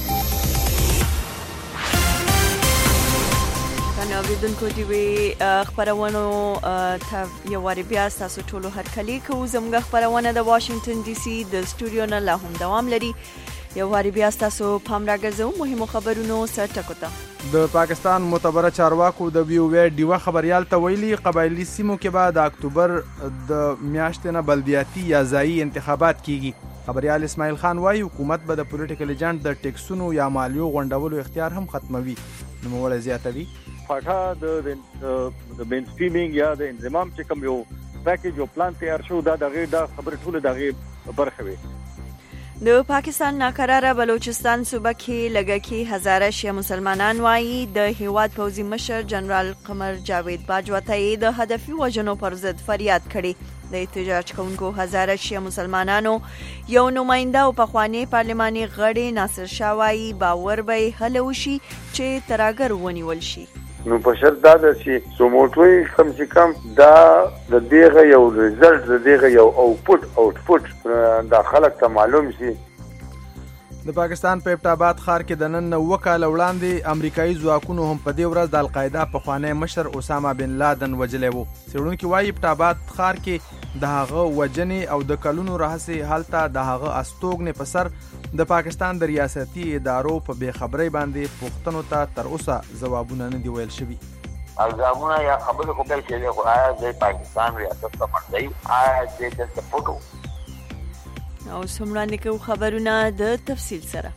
کنه اوریدونکو دی وی خبرونه ته یو وری بیا تاسو ټولو هر کلی کو زموږ خبرونه د واشنگټن ډي سي د سټوډیو نه لا هم دوام لري. یو وری بیا تاسو پام راګرځو مهمو خبرونو سره ټکوته. د پاکستان معتبره چارواکو د ویو وی ډیوه خبريال ته ویلي قبایلی سیمو کې به د اکتوبر د میاشتې نه بلدیاتي یا ځایي انتخابات کیږي. خبريال اسماعیل خان وايي حکومت به د پولیټیکل ایجنټ د ټیکسونو یا مالیو غونډولو اختیار هم ختموي. نو موږ زیاتوي فاټا د د مین سټریمینګ یا د انضمام چې کوم یو پیکیج او پلان تیار شو دا دغه د خبر ټول دغه برخه وي. د پاکستان ناقراره بلوچستان صوبه کې لږکي هزاره شیعه مسلمانان وایي د هیواد پوځي مشر جنرال قمر جاوید باجوا ته د هدفي وژنو پر ضد فریاد کړی. د احتجاج کوونکو هزاره شیعه مسلمانانو یو نماینده او پخوانی پارلماني غړي ناصر شاه وایي باور به هله وشي چې تراګر ونیول شي. نو په شرط دا ده چې سوموټوي کم چې کم دا د دغه یو ریزلټ د دغه یو اوټپوټ اوټپوټ د خلک ته معلوم شي. د پاکستان په ابټاباد ښار کې د نن وکاله وړاندې امریکایي ځواکونو هم په دې ورځ د القاعده پخوانی مشر اسامه بن لادن وجلی وو. څېړونکي وایي ابټاباد ښار کې د هغه وجنې او د کلونو راهیسې هلته د هغه استوګنې په سر د پاکستان د ریاستي ادارو په بې خبرۍ باندې پوښتنو ته تر اوسه ځوابونه نه دي ویل شوي. الزامونه یا خبرې خو بل کېدې خو آیا د پاکستان ریاست ته مرځي آیا د د سپورټو او سمړاندې کو خبرونه د تفصیل سره.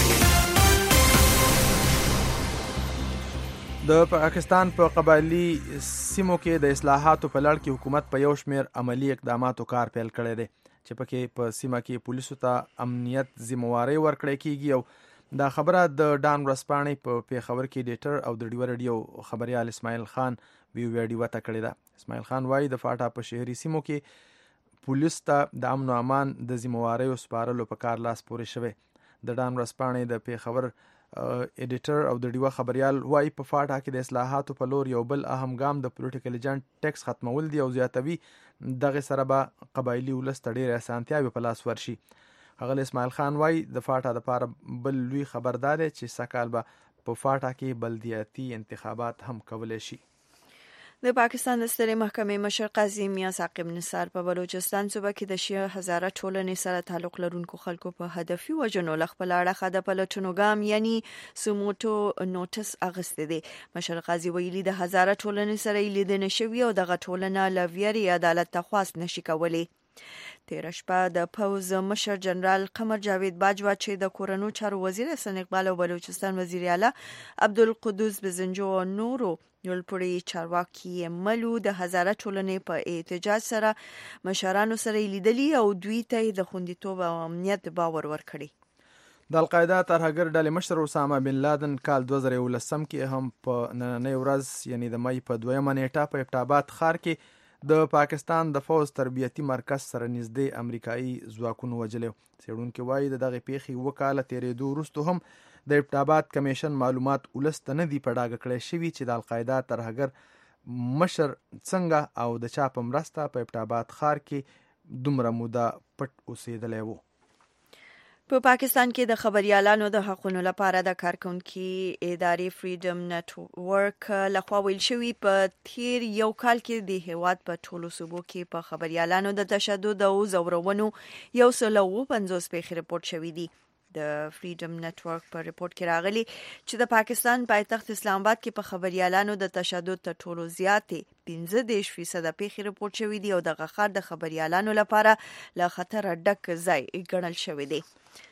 د پاکستان په قبایلی سیمو کې د اصلاحاتو په لړ کې حکومت په یو شمېر عملی اقداماتو کار پیل کړی دی چې پکې په سیمه کې پولیسو ته امنیت ذمہواری ورکړی کیږي. او دا خبره د ډان ورسپانې په پیښور کې ډیټر او د ډیو ریډیو خبريال اسماعیل خان وی ویډیو ته کړی ده. اسماعیل خان وايي د فاټا په شهري سیمو کې پولیس ته د امن او امان د ذمہواری سپارلو په کار لاس پورې شوی. د ډان ورسپانې د پیښور ایډیټر او د ډیو خبريال وايي په فاټا کې د اصلاحاتو په لور یو بل اهم ګام د پولیټیکل ایجنټ ټیکس ختمول دی او زیاتوي دغه سره به قبایلی ولس ته ډېرې اسانتیاوې په لاس ورشي. هغه اسماعیل خان وايي د فاټا لپاره بل لوی خبردار دی چې سکهال به په فاټا کې بلدیاتي انتخابات هم کولای شي. د پاکستان د سترې محکمې مشر قاضي میاں ثاقب نثار په بلوچستان صوبه کې د شیعه هزاره ټولنې سره تعلق لرونکو خلکو په هدفي وژنو له خپل اړخه د پلټنو ګام یعنی سموټو نوټس اخیستی دی. مشر قاضي ویلي د هزاره ټولنې سره یې لیدنه شوې او دغه ټولنه له ویرې عدالت ته خواست نشي کولی. تیر شپه د پوز مشر جنرال قمر جاوید باجوا چې د کورونو چارو وزیر حسن اقبال او بلوچستان وزیر اعلی عبدالقدوس بزنجو او نورو یولپړي چارواکي ملو د هزاره ټولنې په احتجاج سره مشرانو سره لیدلي او دوی ته د خوندیتوب او امنیت باور ورکړي. د القاعده ترهګر ډلې مشر اسامه بن لادن کال دوه زره یولسم کې هم په نننۍ ورځ یعنی د مای په دویمه نیټه په ابټاباد ښار کې د پاکستان د فوز تربیتی مرکز سره نږدې امریکایي ځواکونو وجلی. څېړونکي وایي د دغه پیښې وکاله تیرېدو وروسته هم د ابټاباد کمیشن معلومات ولس ته نه دي په ډاګه کړی شوي چې د القاعده ترهګر مشر څنګه او د چا په مرسته په ابټاباد ښار کې دومره موده پټ اوسېدلی وو. په پاکستان کې د خبريالانو د حقوقو لپاره د کارکونکو ادارې فریډم نتورک لخوا ویل شوی په تیر یو کال کې د هیواد په ټولو صوبو کې په خبريالانو د تشدد او زورونو یو سل او پنځوس پیښې رپورټ شوې دي. د فریډم نتورک په رپورټ کې راغلي چې د پاکستان پایتخت اسلام آباد کې په خبريالانو د تشدد تر ټولو زیاتې پنځه دېرش فیصد پیښې رپورټ شوې دي او دغه ښار د خبريالانو لپاره له خطر ډک ځای ګڼل شوی دی.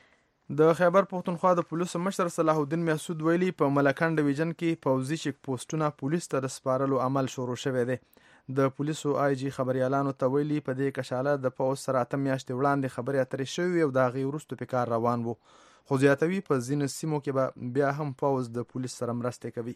د خیبر پښتونخوا د پولیسو مشر صلاح الدین محسود ویلي په ملکان ډیویژن کې پوځي چیک پوسټونه پولیس ته د سپارلو عمل شروع شوی دی. د پولیسو آی جی خبريالانو ته ویلي په دې کشاله د پوز سره اته میاشتې وړاندې خبرې اترې شوې او د هغې وروسته په کار روان وو. خو زیاتوي په ځینو سیمو کې به بیا هم پوز د پولیس سره مرسته کوي.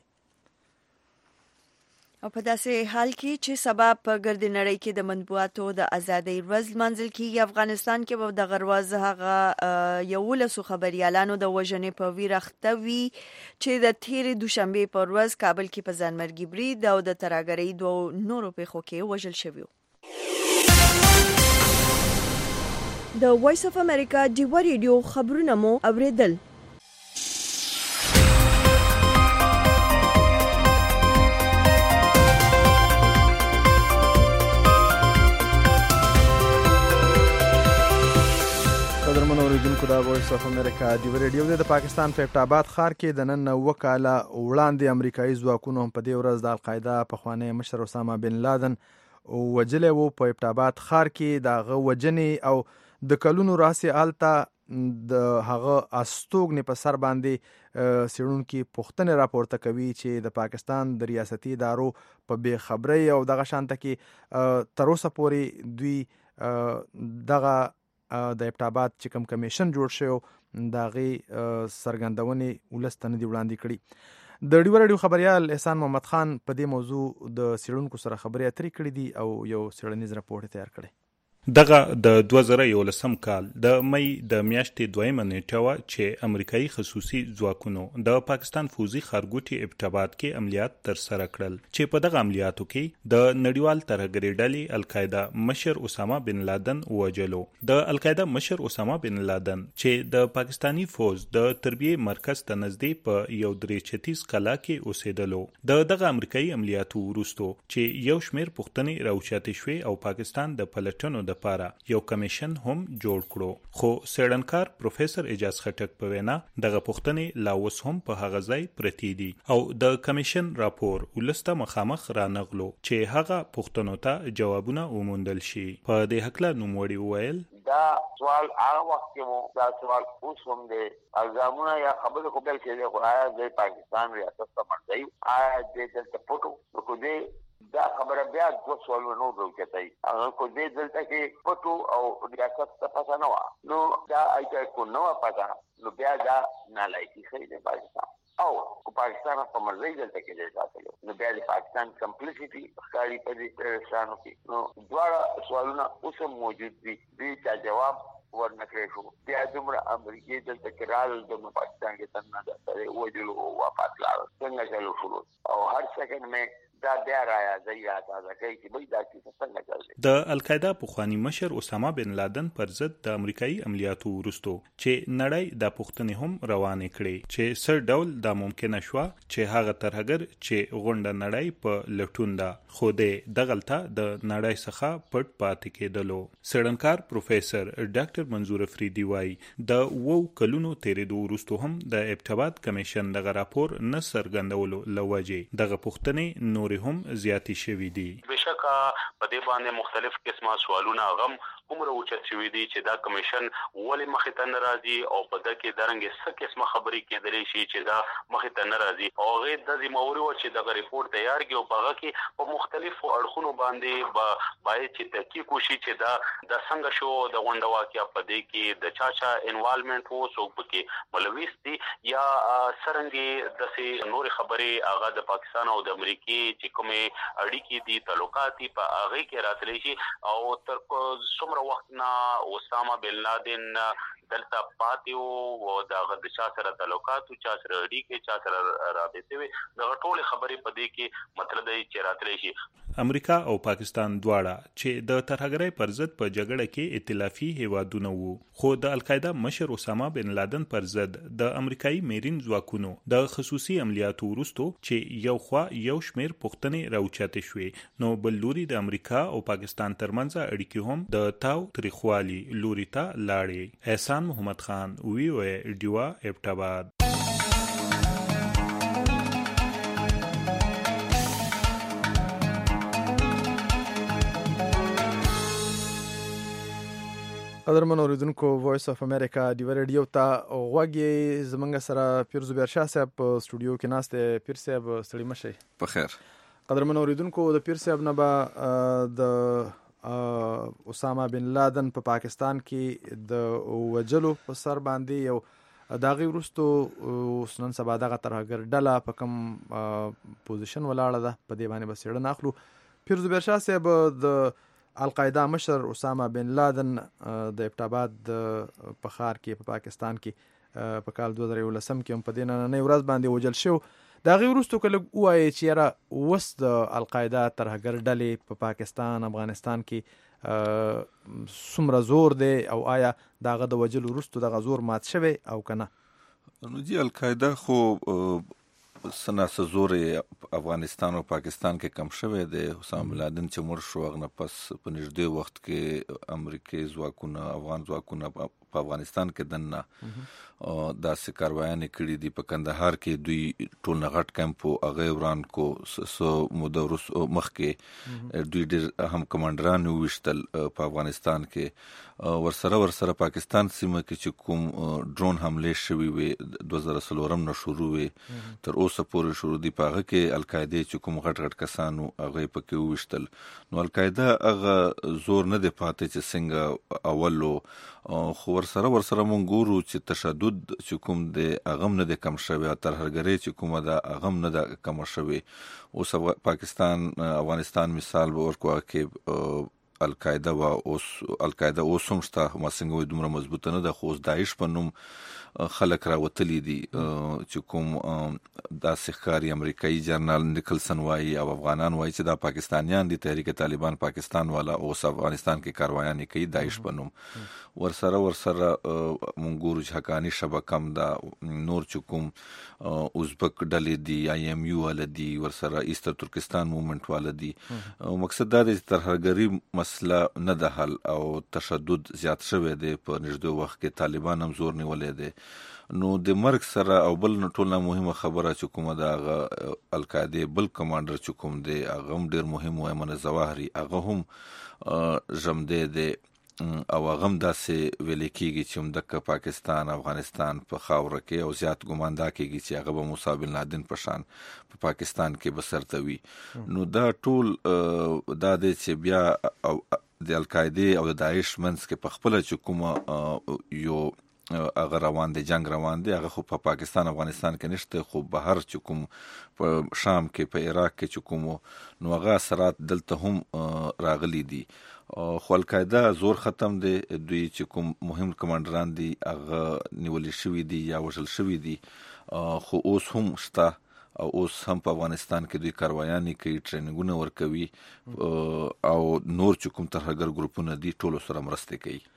او په داسې حال کې چې سبا په ګرد نړۍ کې د مطبوعاتو د ازادۍ ورځ لمانځل کېږي، افغانستان کې به د غرواز هغه یولسو خبريالانو د وژنې په ویر اخته وي چې د تیرې دوشنبې په ورځ کابل کې په ځانمرګي برید او د ترهګرۍ دوه نورو پیښو کې وژل شوي. د وایس اف امریکا ډیوا ریډیو خبرونه مو اوریدل. قدرمن اوریدونکو دا وایس اف امریکا ډیوا ریډیو د پاکستان په ابټ آباد ښار کې د نن وکاله وړاندې امریکایي ځواکونو هم په دې ورځ د القاعده پخوانی مشر اسامه بن لادن وجلې وو. په ابټ آباد ښار کې د وجنې او د کلونو راسي آلتا د هغه استوګنې په سر باندې سیړونکو پوښتنه راپورته کوي چې د پاکستان د ریاستي ادارو په بے خبرۍ او دغه شانته کې تر اوسه پورې دوی دغه د ابټ آباد چې کوم کمیشن جوړ شو دغه سرګندونې ولستنه دی وړاندې کړي. د ډیوا ریډیو خبريال احسان محمد خان په دې موضوع د سیړونکو سره خبرې اترې کړې دي او یو سیړنیز راپور تیار کړی. دغه د دوه زره یولسم کال د مئی د میاشتې دویمه نیټه وه چې امریکایي خصوصي ځواکونو د پاکستان فوزي ښارګوټي ابټ آباد کې عملیات ترسره کړل چې په دغه عملیاتو کې د نړیوال ترهګرۍ ډلې القاعده مشر اسامه بن لادن ووجلو. د القاعده مشر اسامه بن لادن چې د پاکستانی فوز د تربیې مرکز ته نږدې په یو درې چتیس کلا کې اوسېدلو. د دغه امریکایي عملیاتو وروستو چې یو شمېر پوښتنې راوچاتې شوې او پاکستان د پلټنو د لپاره یو کمیشن هم جوړ کړو، خو سیړنکار پروفیسور اجاز خټک په وینا دغه پوښتنې لا اوس هم په هغه ځای پرتې دي او د کمیشن راپور ولسته مخامخ رانغلو چې هغه پوښتنو ته جوابونه وموندل شي. په دې هکله نوموړي وویل دا سوال هغه وخت کې مو دا سوال اوس هم دی الزامونه یا خبرې خو بل شي خو آیا د پاکستان ریاست ته مرځي آیا د دلته پټو کو دی دا خبره بیا دوه سوالونه نور راوچتای هغه کو دې دلته کې پټو او ریاست ته پاتہ نه و نو دا ایته کو نو پاتہ نو بیا دا نه لایقي خې د پاکستان او کو پاکستان په مرزي دلته کې دی ساتلو نو بیا د پاکستان کمپلیسیټي ښکاری په دې شانو کې نو دواړه سوالونه اوس موجود دي دې چې جواب ورنکړې شو. بیا دومره امریکای دلته کې راځي د پاکستان کې تنه ده سره وجلو او واپس لاړ څنګه چلو شروع او هر سکند مې دا بیا رایا ځای تازه کوي چې به دا څه څنګه کوي. د القاعده پخوانی مشر اسامه بن لادن پر ضد د امریکایي عملیاتو وروستو چې نړۍ د پښتنې هم روانې کړې چې سر ډول دا ممکنه شو چې هغه ترهګر چې غونډه نړۍ په لټون ده خو د دغلطه د نړۍ څخه پټ پاتې کېدلو. سیړنکار پروفیسور ډاکټر منظور افریدي وایي د وو کلونو تیرېدو وروستو هم د ابټ آباد کمیشن دغه راپور نه څرګندولو لوجې دغه پوښتنې نورې هم زیاتې شوې دي. بشکه په دې باندې مختلف قسمه سوالونه غم عمر اوچت شوې دي چې دا کمیشن ولې مخې ته نه راځي او په دغه کې درنګ څه قسمه خبرې کېدلې شي چې دا مخې ته نه راځي او غیر د ذمہوري و چې دغه ریپورت تیار کړي او په هغه کې په مختلفو اړخونو باندې با باید چې تحقیق وشي چې دا د څنګه شو د غونډه واقعیا په دې کې د چا چا انوالومنت وو څوک پکې ملوث دي یا سرنګي د نور خبرې هغه د پاکستان او د امریکای چې کومې اړیکې دي تعلقات په هغه کې راتللی شي او تر څومره وخت نه اسامه بن لادن دلته پاتې وو او د چا سره تعلقات او چا سره اړیکې چا سره رابطې وي د ټولې خبرې په دې کې مطلب دی چې راتللی شي. امریکا او پاکستان دواړه چې د ترهګرۍ پر ضد په جګړه کې ائتلافي هیوادونه وو خو د القاعده مشر اسامه بن لادن پر ضد د امریکایي میرین ځواکونو د خصوصي عملیاتو وروستو چې یو خوا یو شمیر پوښتنې راوچاتې شوې نو بل لوري د امریکا او پاکستان ترمنځ اړیکې هم د تاو تریخوالي لوري ته لاړې. احسان محمد خان وی او ډیوا ابټ آباد. قدرمن اوریدونکو وایس اف امریکا ډیوا ریډیو ته غوږی زمونږ سره پیر زبیر شاه صاحب په سټوډیو کې ناشته. پیر صاحب ستړي مشي په خیر. قدرمن اوریدونکو د پیر صاحب نه به د اسامه بن لادن په پا پاکستان کې د وجلو په سر باندې یو داغي ورستو سنن سبا دغه ترهګر ډله په کوم پوزیشن ولاړه ده په دې باندې بسړه ناخلو. پیر زبیر شاه صاحب د القاعده مشر اسامه بن لادن د ابټ آباد په ښار کې په پاکستان کې په کال دوه زره یولسم کې هم په دې نننۍ ورځ باندې وجل شو. د هغې وروستو که لږ ووایې چې یاره اوس د القاعده ترهګر ډلې په پاکستان افغانستان کې څومره زور دی او آیا دغه د وجلو وروسته دغه زور مات شوی او کنه؟ نو جی القاعده خو سناسه زور افغانستان او پاکستان کې کم شوی دی. حسام بن لادن چې مړ شو هغه نه پس په نږدې وخت کې امریکایي ځواکونه افغان ځواکونه په افغانستان کې دننه داسې کاروایانې کړي دي. په کندهار کې دوی ټول نغټ کیمپ هغه وران کو سو موده وروسته مخکې دوی ډېر هم کمانډران وویشتل په افغانستان کې. ورسره ورسره پاکستان سیمه کې چې کوم ډرون حملې شوي وي دوه زره څلورم نه شروع وي تر اوسه پورې شروع دي. په هغه کې القاعده چې کوم غټ غټ کسانو هغه پکې وویشتل. نو القاعده هغه زور نه دی پاتې چې څنګه اولو، خو ورسره ورسره مونږ ګورو چې تشدد چې کوم دی هغه نه دی کم شوی، ترهګرۍ چې کومه ده هغه نه ده کم شوی. اوس پاکستان افغانستان مثال به ورکو کې القاعده و اوس القاعده اوس هم شته، ما څنګه وي دومره مضبوطه نه ده، خو اوس داعش په نوم خلک راوتلي دي چې کوم داسې ښکاري امریکایي جرنال نیکلسن وایي او افغانان وایي چې دا پاکستانیان دي، تحریک طالبان پاکستان والا اوس افغانستان کې کاروایانې کوي داعش په نوم. ورسره ورسره مونږ ګورو چې حقاني شبکه هم ده، نور چې کوم ازبک ډلې دي، آی ایم یو والا دي، ورسره ایستر ترکستان مومنټ والا دي. مقصد دا دی چې ترهګري مسله نه ده حل او تشدد زیات شوی دی په نږدې وخت کې، طالبان هم زور نیولی دی. نو د مرګ سره او بل ټول نه مهمه خبره چې کومه ده هغه القاعده بل کمانډر چې کوم دی هغه هم ډېر مهم و، ایمن ظواهري، هغه هم ژمدی دی او هغه هم داسې ویل کېږي چې همدغه پاکستان افغانستان په خاوره کې او زیات ګمان دا کېږي چې هغه به موسی بن لادن په شان په پاکستان کې بسرته وي. نو دا ټول دا دی چې بیا د القاعده او د داعش منځ کې په خپله چې کومه یو هغه روان دی، جنگ روان دی، هغه خو په پاکستان افغانستان کې نشته، خو بهر چې کوم په شام کې په عراق کې چې کوم نو هغه اثرات دلته هم راغلي دي. خو القاعده زور ختم دی، دوی چې کوم مهم کمانډران دي هغه نیول شوي دي یا وژل شوي دي، خو اوس هم شته او اوس هم په افغانستان کې دوی کاروایانې کوي، ټریننګونه ورکوي او نور چې کوم ترهګر ګروپونه دي ټولو سره مرستې کوي.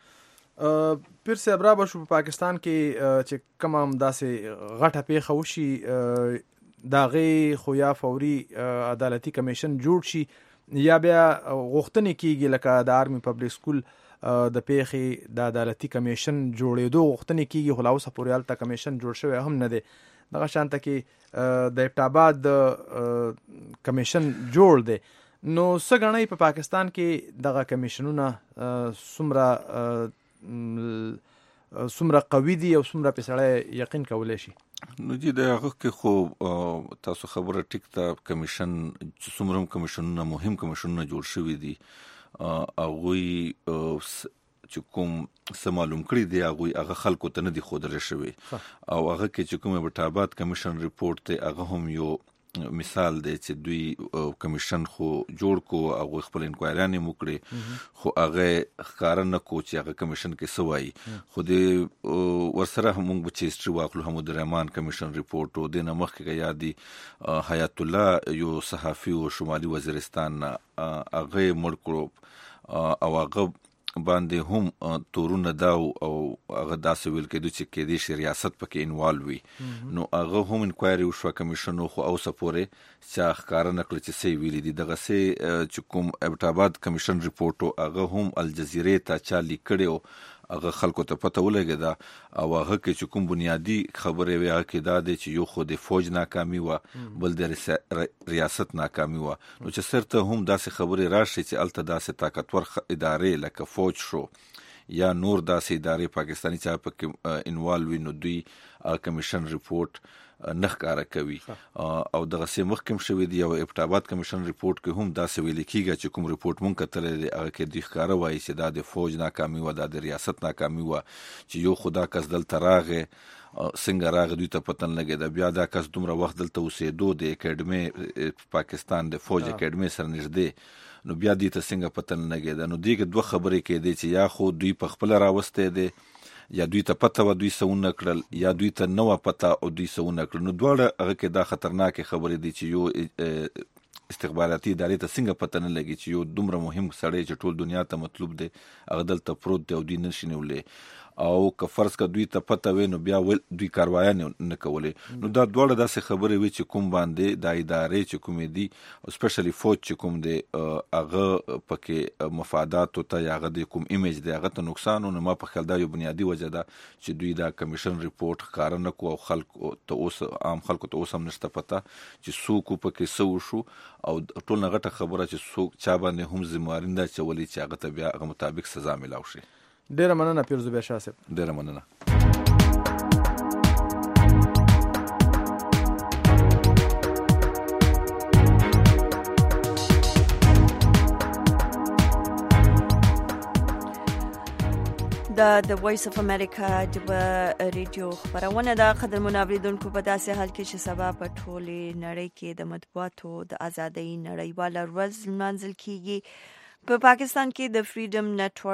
پیر صاحب را بشو په پاکستان کې چې کوم هم داسې غټه پیښه وشي د هغې خو یا فوري عدالتي کمیشن جوړ شي یا بیا غوښتنې کېږي لکه د آرمي پبلک سکول د پیښې د عدالتي کمیشن جوړېدو غوښتنې کېږي، خو لا اوسه پورې هلته کمیشن جوړ شوی هم نه دی. دغه شانته کې د ابټاباد د کمیشن جوړ دی. نو څه ګڼئ په پاکستان کې دغه کمیشنونه څومره څومره قوي دي او څومره پې سړی یقین کولی شي؟ نو جی د هغه کې خو تاسو خبره ټیک ته کمیشن چې څومره هم کمیشنونه مهم کمیشنونه جوړ شوي دي هغوی چې کوم څه معلوم کړي دي هغوی هغه خلکو ته نه دي ښودلی شوي او هغه کې چې کوم ابټاباد کمیشن ریپورټ دی هغه هم یو مثال دی چې دوی کمیشن خو جوړ کو هغوی خپل انکوایریانې مو کړې خو هغه ښکاره نه کو چې هغه کمیشن کې څه وایي. خو د ورسره هم موږ به چې هسټري واخلو حمود الرحمن کمیشن ریپورټ و دې نه مخکې که یاد دي حیات الله یو صحافي و شمالي وزیرستان نه هغه یې مړ کړو او هغه باندې هم تورونه دا او هغه داسې ویل کېدو چې کېدای شي ریاست پکې انوالو وي. نو هغه هم انکوایري وشوه کمیشن خو اوسه پورې چا ښکاره نه کړه چې څه یې ویلي دي. دغسې چې کوم ابټاباد کمیشن ریپورټ هغه هم الجزیرې ته چا لیک کړی و هغه خلکو ته پته ولګېده او هغه کې چې کوم بنیادي خبرې وې هغه کې دا دی چې یو خو د فوج ناکامي وه بل د ریاست ناکامي وه. نو چې سرته هم داسې خبرې راشي چې هلته داسې طاقتور ادارې لکه فوج شو یا نور داسې ادارې پاکستاني چا پکې انوالو وي نو دوی کمیشن ریپورټ نه ښکاره کوي او دغسې مخکې هم شوي دي او ابټاباد کمیشن ریپورټ کې هم داسې ویلې کېږي چې کوم ریپورټ مونږ کتلی دی هغه کې دوی ښکاره وایي چې دا د فوج ناکامي وه دا د ریاست ناکامي وه چې یو خو دا کس دلته راغی څنګه راغی دوی ته پته نه لګېده، بیا دا کس دومره وخت دلته اوسېدو د اکیډمۍ پاکستان د فوج اکیډمۍ سره نږدې نو بیا دوی ته څنګه پته نه لګېده. نو دوی کې دوه خبرې کېدې چې یا خو دوی په خپله راوستی دی یا دوی ته پته وه دوی څه ونه کړل یا دوی ته نه وه پته او دوی څه ونه کړل. نو دواړه هغه کې دا خطرناکې خبرې دي چې یو استخباراتي ادارې ته څنګه پته نه لګي چې یو دومره مهم سړی چې ټول دنیا ته مطلوب دی هغه دلته پروت دی او دوی نشي نیولې او که فرض که دوی ته پته وي نو بیا دوی کاروایا نه کولې نو دا دواړه داسې خبرې وي چې کوم باندې دا ادارې چې کومې دي او سپیشلی فوج چې کوم دی هغه پکې مفاداتو ته یا هغه د کوم ایمیج دی هغه ته نقصان نو ما په خیال دا یو بنیادی وجه ده چې دوی دا کمیشن ریپورت ښکاره نه کړو او خلکو ته اوس عام خلکو ته اوس هم نشته پته چې څوک پکې څه وشو او ټول نه غټه خبره چې څوک چا باندې هم ذمہواري ده اچولې چې هغه ته بیا هغه مطابق سزا میلاو شي. ډیره مننه پیرزو بیا شاه صاحب. ډیره مننه. دا د وایس اف امریکا د ریډیو خبرونه ده. قدر منوریدونکو په داسې حال کې چې سبا په ټولې نړۍ کې د مطبوعاتو د ازادۍ نړیواله ورځ لمانځل کیږي. په پاکستان کې د فریډم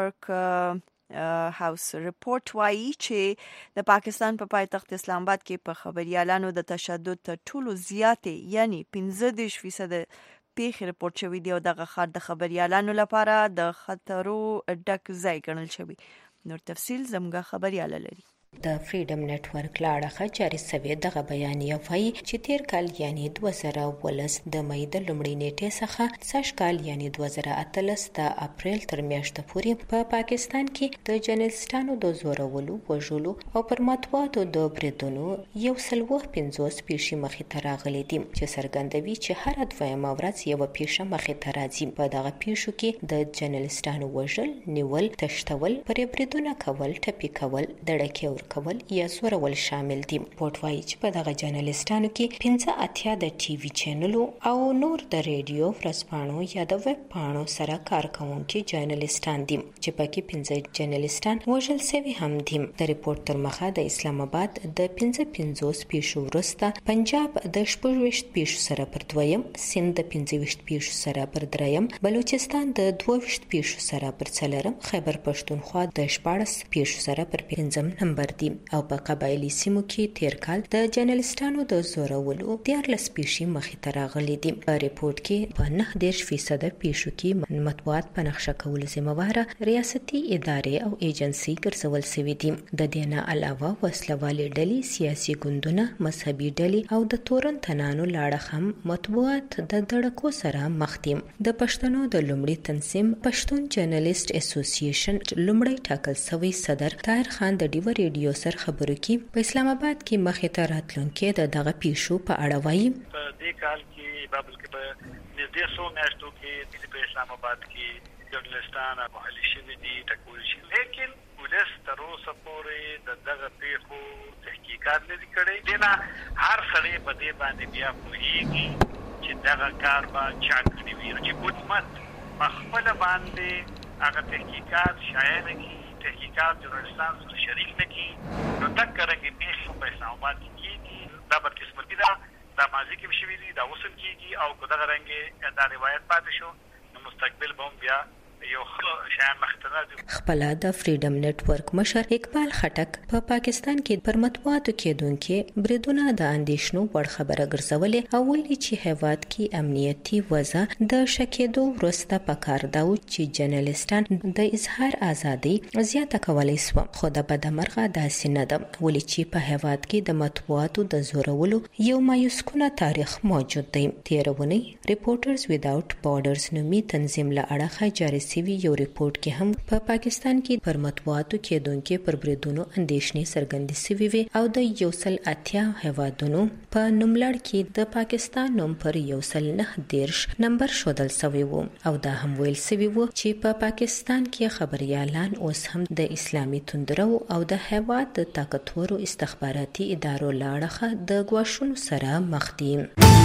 نتورک هاوس رپورت وایي چې د پاکستان په پایتخت اسلام آباد کې په خبريالانو د تشدد تر ټولو زیاتې یعنی پنځه دېرش فیصد پیښې رپورت شوې دي او دغه ښار د خبريالانو لپاره د خطرو ډک ځای ګڼل شوی. نور تفصیل زموږ خبرياله لري. د فریډم نتورک لاړه جاري سوي دغه بیانیه وایي چې تیر کال یعنی دوه زره ولس د مې د لومړۍ نیټې څخه سږ کال یعنی دوه زره اتلس د اپریل تر میاشتې پورې په پاکستان کې د جرنالستانو د زورولو وژلو او پر مطبوعاتو د بریدونو یو سل اوه پنځوس پیښې مخې ته راغلي دي چې څرګندوي چې هر دویمه ورځ یوه پیښه مخې ته راځي. په دغه پیښو کې د جرنالستانو وژل، نیول، تښتول، پرې بریدونه کول، ټپي کول، دړکې کول یا سورول شامل دي. پورت وایي چې په دغه جرنالستانو کې پنځه اتیا د ټي وي چینلو او نور د ریډیو ورځپاڼو یا د ویب پاڼو سره کار کوونکي جرنالستان دي چې پکې پنځه جرنالستان وژل شوي هم دي. د ریپورت تر مخه د اسلام آباد د پنځه پنځوس پیښو وروسته پنجاب د شپږ ویشت پیښو سره پر دویم، سند د پنځه ویشت پیښو سره پر دریم، بلوچستان د دوه ویشت پیښو سره پر څلورم، خیبر پښتونخوا د شپاړس پیښو سره پر پنځم نمبر دي. او په قبایلی سیمو کې تیر کال د جرنالستانو د زورولو دیارلس پیښې مخې ته راغلي دي. په ریپورت کې په نهه دېرش فیصد پیښو کې مطبوعات په نقشه کولو ذمہواره ریاستي ادارې او ایجنسي ګرځول شوي دي. د دې نه علاوه وسلوالې ډلې، سیاسي ګوندونه، مذهبي ډلې او د تورن تنانو لاړه هم مطبوعات د دړکو سره مخ دي. د پښتنو د لومړي تنظیم پښتون جرنالست اسوسییشن لومړی ټاکل شوی صدر طاهر خان د ډیو ریډیو سر خبرو کې په اسلام آباد کې مخې ته راتلونکي د دغه پیښو په اړه وایي. په دې کال کې بابل کې په نږدې څو میاشتو کې په اسلام آباد کې جرنالستان محلي شوي دي، ټاکل شوي، لیکن پولیس تر اوسه پورې د دغه پیښو تحقیقات نه دي کړی. دې نه هر سړی په دې باندې بیا پوهېږي چې دغه کار به چا کړی وي چې حکومت په خپله باندې هغه تحقیقات شایع نه کړي، تحقیقات جرنالستان سره شریک نه کړي، نو دغه رنګې پیښې په اسلام آباد کې کېږي. دا بدقسمتي ده، دا ماضي کې شوي دي، دا اوس هم کېږي او که دغه رنګې دا روایت پاتې شو نو مستقبل به هم بیا یو شیان مخې ته راځي. خپله د فریډم نتورک مشر اقبال خټک په پا پاکستان کې پر مطبوعاتو کېدونکي بریدونه د اندېښنو وړ خبره ګرځولې او ویلي چې هیواد کې امنیتي وضع د ښه کېدو وروسته پکار ده چې جرنالستان د اظهار ازادي زیاته کولی شوه. خو د بدمرغه داسې نه ده، ولې چې په هیواد کې د مطبوعاتو د زورولو یو مایوسکونه تاریخ موجود دی. تېره اونۍ ریپورټرز ویداوټ بارډرز نومي تنظیم له اړخه جاري سوي یو ریپورت کې هم په پا پاکستان کې پر مطبوعاتو کېدونکي پر بریدونو اندېښنې څرګندې شوي وي او د یو سل اتیا هیوادونو په نوملړ کې د پاکستان نوم پر یو سل نه دېرش نمبر ښودل شوی و او دا هم ویل شوي و چې په پا پاکستان کې خبريالان اوس هم د اسلامي توندرو او د هیواد د طاقتورو استخباراتي ادارو له اړخه د ګواښونو سره مخ دي.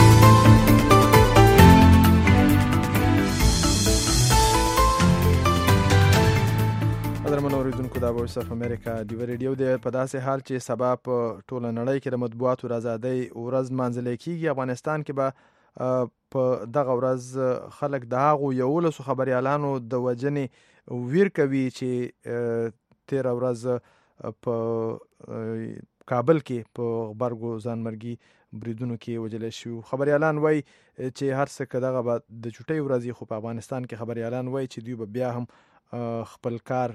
قدرمن اوریدونکو د وایس اف امریکا ډیو ریډیو د په داسې حال چې سبا په ټوله نړۍ کې د مطبوعاتو ازادۍ ورځ مانځل کیږي. افغانستان کې به په دغه ورځ خلک د هغو یولسو خبريالانو د وجنې ویر کوي چې تیر ورځ په کابل کې په غبرګو ځانمرګي بریدونو کې وجل شو. خبريالان وای چې هر څه کداغه بعد د چټي ورځي خو په افغانستان کې خبريالان وای چې دوی بیا هم خپل کار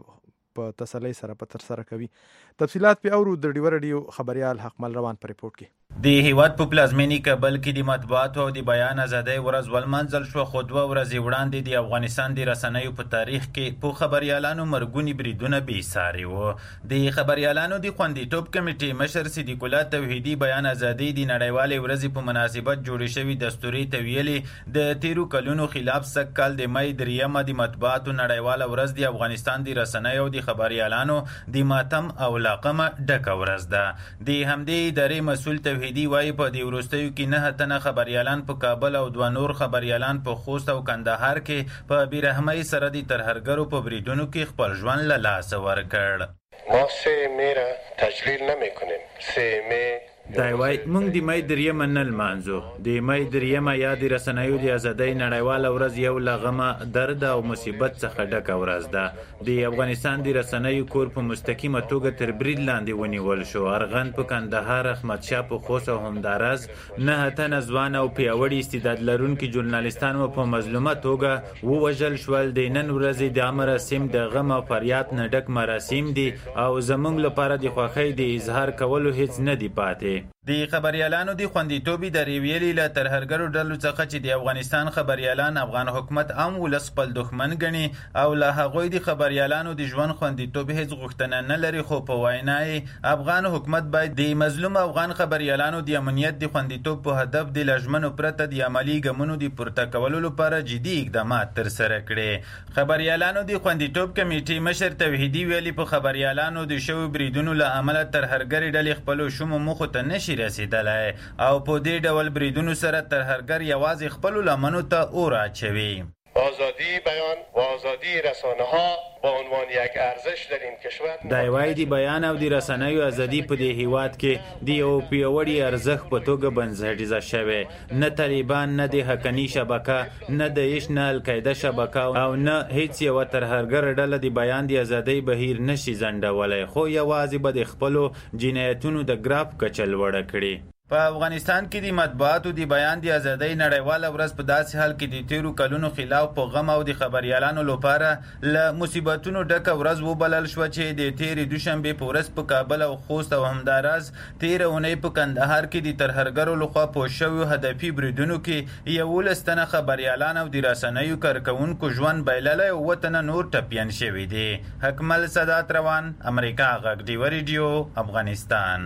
په تسلی سره په تر سره کوي. تفصيلات په اورو د ډیور ډیو خبريال حقمل روان پر ریپورت کې. د هیواد په پلازمینی کابل کې د مطبوعاتو او د بیان ازادۍ ورځ ولمانځل شو، خو دوه ورځې وړاندې د افغانستان د رسنیو په تاریخ کې په خبريالانو مرګونی بریدونه بې ساري وو. د خبريالانو د خوندیتوب کمیټې مشر صدیق الله توحیدی بیان ازادۍ د نړیوالې ورځې په مناسبت جوړې شوې دستوري ته ویلي د تیرو کلونو خلاف سږ کال د مې دریمه د مطبوعاتو نړیواله ورځ د افغانستان د رسنیو او د خبريالانو د ماتم او لاقمه ډکه ورځ ده. د همدې ادارې مسؤل توحیدی دی وای په دې ورستیو کې نه تنه خبريالان په کابل او دوه نور خبريالان په خوست او کندهار کې په بیرحمۍ سره د ترهرګرو په بریدونو کې خپل ژوند له لاسه ورکړ. ما سه میره تجلیل نمیکنیم. سه می دای وای مونږ د مې دریمه نه لمانځو. د مې دریمه یا د رسنیو د ازادۍ نړیواله ورځ یو لغمه درد او مصیبت څخه ډکه ورځ ده. د افغانستان د رسنیو کور په مستقیمه توګه تر برید لاندې ونیول شو. ارغند په کندهار، احمد شاه په خوست او همدارز نه تنه ځوان او پیاوړي استعداد لرونکي ژورنالیستان په مظلومه توګه ووژل شول. د نن ورځې د مراسم د غم او فریاد نه ډک مراسم دي او زموږ لپاره د خوښۍ د اظهار کولو هیڅ نه دی پاتې. د خبريالانو د خوندیتوب د ریویلي له ترهرګرو ډلو څخه چې د افغانستان خبريالان افغان حکومت عام ولس خپل دښمن ګڼي او له هغوی د خبريالانو د ژوند خوندیتوب هیڅ غوښتنه نه لري، خو په وینای افغان حکومت باید د مظلوم افغان خبريالانو د امنیت د خوندیتوب په هدف د لجمنو پرته د عملی ګمونو د پورته کولو لپاره جدي اقدامات تر سره کړي. خبريالانو د خوندیتوب کمیټې مشر توحیدی ویلي په خبريالانو د شوو بریدونو له امله ترهرګر ډلې خپل شوم مخ ته نشي رسیدلای او په دې ډول بریدونو سره ترهرګر یوازې خپل لمنو ته اور اچوي. آزادی بیان و آزادی رسانه ها به عنوان یک ارزش در این کشور د وای دی بیان او د رسنیو ازادي په دې هیواد کې د یو پیوړی ارزښت په توګه بنسټیزه شوه. نه طالبان، نه د حقانی شبکه، نه د ایش، نه القاعده شبکه او نه هیڅ یو ترهرګر ډله د بیان د ازادۍ بهیر نشي ځنډولای، خو یوازې به د خپلو جنایتونو د ګراف کچل وړه کړي. په افغانستان کې د مطبوعاتو د بیان د ازادۍ نړیواله ورځ په داسې حال کې د تیرو کلونو خلاف په غم او د خبريالانو لپاره له مصیبتونو ډکه ورځ وبلل شو چې د تیرې دوشنبه په ورځ په کابل او خوست او همدارز تیر اونۍ په کندهار کې د ترهرګرو لخوا په شوو هدفي بریدونو کې یولس تنه خبريالان او د رسنیو کارکونکو ژوند بایللی او وطن نور ټپیان شوي دي. حکمل سادات روان، امریکا غږ ډیو ریډیو، افغانستان.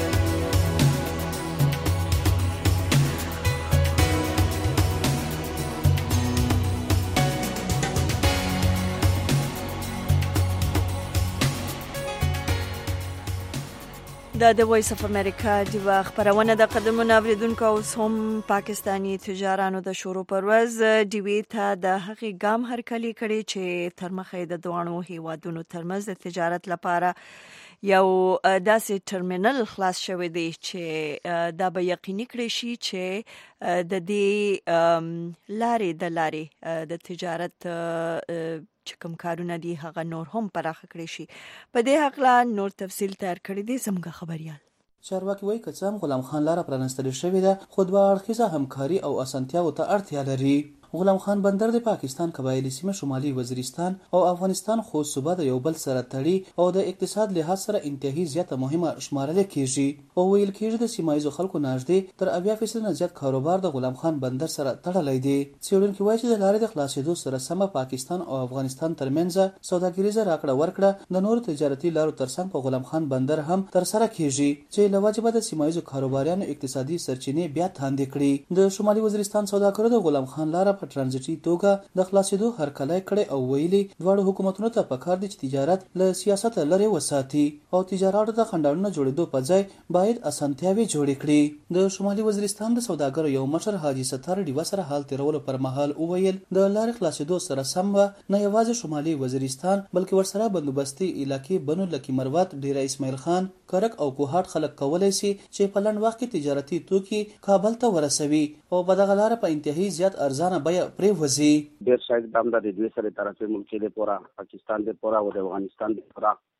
دا د وایس اف امریکا د خبرونه د قدمونو اوریدونکو اوس هم پاکستانی تجارانو د شروع پر ورځ ډیوی ته د هغې ګام هرکلی کړي چې تر مخې د دوانو هیوادونو ترمنځ د تجارت لپاره یو داسې ټرمینل خلاص شوی دی چې دا به یقیني کړي شي چې د دې لارې د لارې د تجارت چې کوم کارونه دي هغه نور هم پراخه کړي شي. په دې حق لا نور تفصیل تیار کړی دی زموږ خبريال. چارواکي وایي که څه هم غلام خان لاره پرانستل شوې ده، خو دوه اړخیزه همکاري او اسانتیاو ته اړتیا لري. غلام خان بندر د پاکستان قبایلی سیمه شمالي وزیرستان او افغانستان خو صوبه د یو بل سره تړي او د اقتصاد لحاظ سره انتهایی زیاته مهمه شمارل کیږي او ویل کیږي د سیمایي خلکو نږدې تر اویا فیصد نه زیات کاروبار د غلام خان بندر سره تړلی دی. څېړونکي وایي چې د لارې د خلاصېدو سره سمه پاکستان او افغانستان ترمنځ سوداګریزه راکړه ورکړه د نورو تجارتي لارو ترڅنګ په غلام خان بندر هم تر سره کیږي چې له وجبه د سیمایي کاروباریانو اقتصادي سرچینې بیا تاندې کړي. د شمالي وزیرستان سوداګرو د غلام خان لاره په ټرانزیټي توګه د خلاصېدو هرکلی کړی او ویلي دواړو حکومتونو ته پکار دي چې تجارت له سیاست لرې وساتي او تجارت د خنډونو جوړېدو په ځای باید اسانتیاوې جوړې کړي. د شمالي وزیرستان د سوداګرو یو مشر حاجي ستار ډیوه سره حال تیرولو پر مهال وویل د لارې خلاصېدو سره سم نه یوازې شمالي وزیرستان بلکې ورسره بندوبستي علاقې بنو لکي مروت، ډیره اسماعیل خان، کرک او کوهاټ خلک کولی شي چې په لنډ وخت کې تجارتي توکي کابل ته ورسوي او په دغه لاره په انتهایی زیات ارزانه بیه پرې ډیر شاید دام د دوی سره طرفه ملک له پورا پاکستان د پورا او د افغانستان د پورا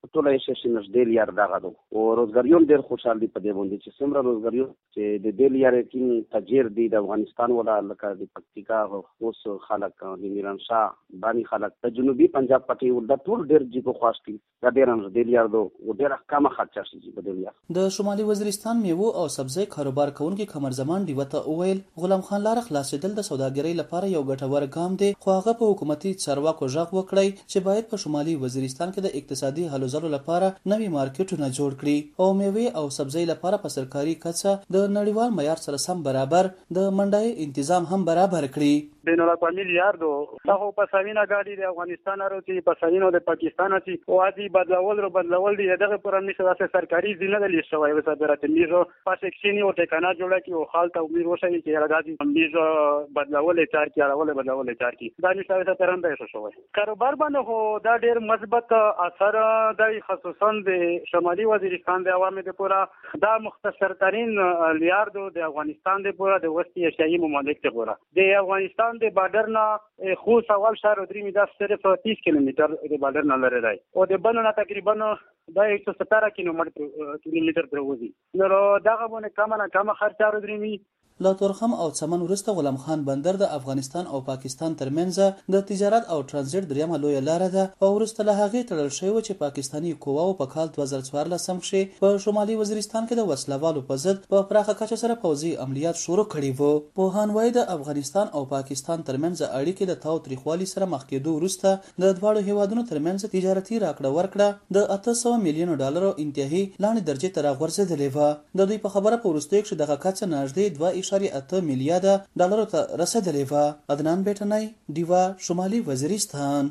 ټول ایسوسییشن نږدې لیار دغه دو او روزګاریون ډېر خوشاله دي په دې باندې چې څومره روزګاریون چې د دې لیار کې تجیر دي د افغانستان ولا لکه د پکتیکا اوس خلک د میرانشاه باندې خلک د جنوبي پنجاب پټي ول د ټول ډېر جګو خواشتي دا ډېر نږدې لیار دو او ډېر کم خرچه شي په دې لیار. د شمالي وزیرستان میوه او سبزی کاروبار کوونکي قمر زمان دیوته اویل غلام خان لار خلاصېدل د سوداګرۍ لپاره یو ګټور ګام دی خو هغه په حکومتي چارواکو ژغ وکړی چې باید په شمالي وزیرستان کې د اقتصادي هلو ځلو لپاره نوي مارکیټونه جوړ کړي او میوه او سبزی لپاره په سرکاري کچه د نړیوال معیار سره سم برابر د منډای تنظیم هم برابر کړي. بین الاقوامی لیار دو هغه په ساوینه گاډي د افغانستان راوتی په ساوینو د پاکستان اتی او ادي بدلول رو بدلول دی دغه پرانی سره سرکاري ځینه د لیشوي و صدرات میزو پاسکشنی او ټکانا جوړه کی او خالته امید وشي چې راځي میزو بدلول چار کی راول بدلول چار کی دا نشته څه ترنده شوی کاروبار باندې هو دا ډیر مثبت اثر د خصوصا د شمالي وزیرستان د عوامو د پورا دا مختصر ترين لیار دو د افغانستان د پورا د وسطي ایشیایي ممالک ته پورا د افغانستان د بارډر نه خو سوال شهر درې می د صرف تیس کیلومتر د بارډر نه لري دی او د بنو نه تقریبا دا یک سو ستر کیلومتر کیلومتر پروزي نو دغه باندې کم نه کم خرچ درې می لا تورخم او څمن ورسته غلام خان بندر د افغانستان او پاکستان ترمنځ د تجارت او ترانزیت دریمه لویه لار ده او ورسته له هغې تړل شوی چې پاکستانی قواو په کال دوه زره څوارلس کې په شمالي وزیرستان کې د وسلوالو په ضد په پراخه کچه سره پوځي عملیات شروع کړي وو. پوهان وایي د افغانستان او پاکستان ترمنځ اړیکې د تاو تریخوالي سره مخ کېدو وروسته د دواړو هیوادونو ترمنځ تجارتي راکړه ورکړه د اته سوه میلیونو ډالرو انتهایی لاندې درجې ته راغورځېدلې وه. د دوی په خبره په وروستیو کښې دغه کچه نږدې دوه اشاریه اته میلیارده ډالرو ته رسېدلې وه. عدنان بیټنی دیوا شمالي وزیرستان.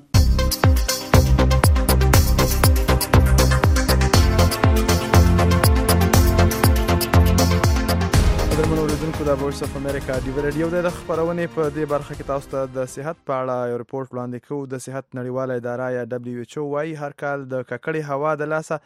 د وایس اف امریکا دی ریډیو د خبرونه په دې برخه کې تاسو ته د صحت په اړه یو ریپورت وړاندې کوو. د صحت نړیواله اداره یا دبليو ایچ او وايي هر کال د ککړې هوا د لاسه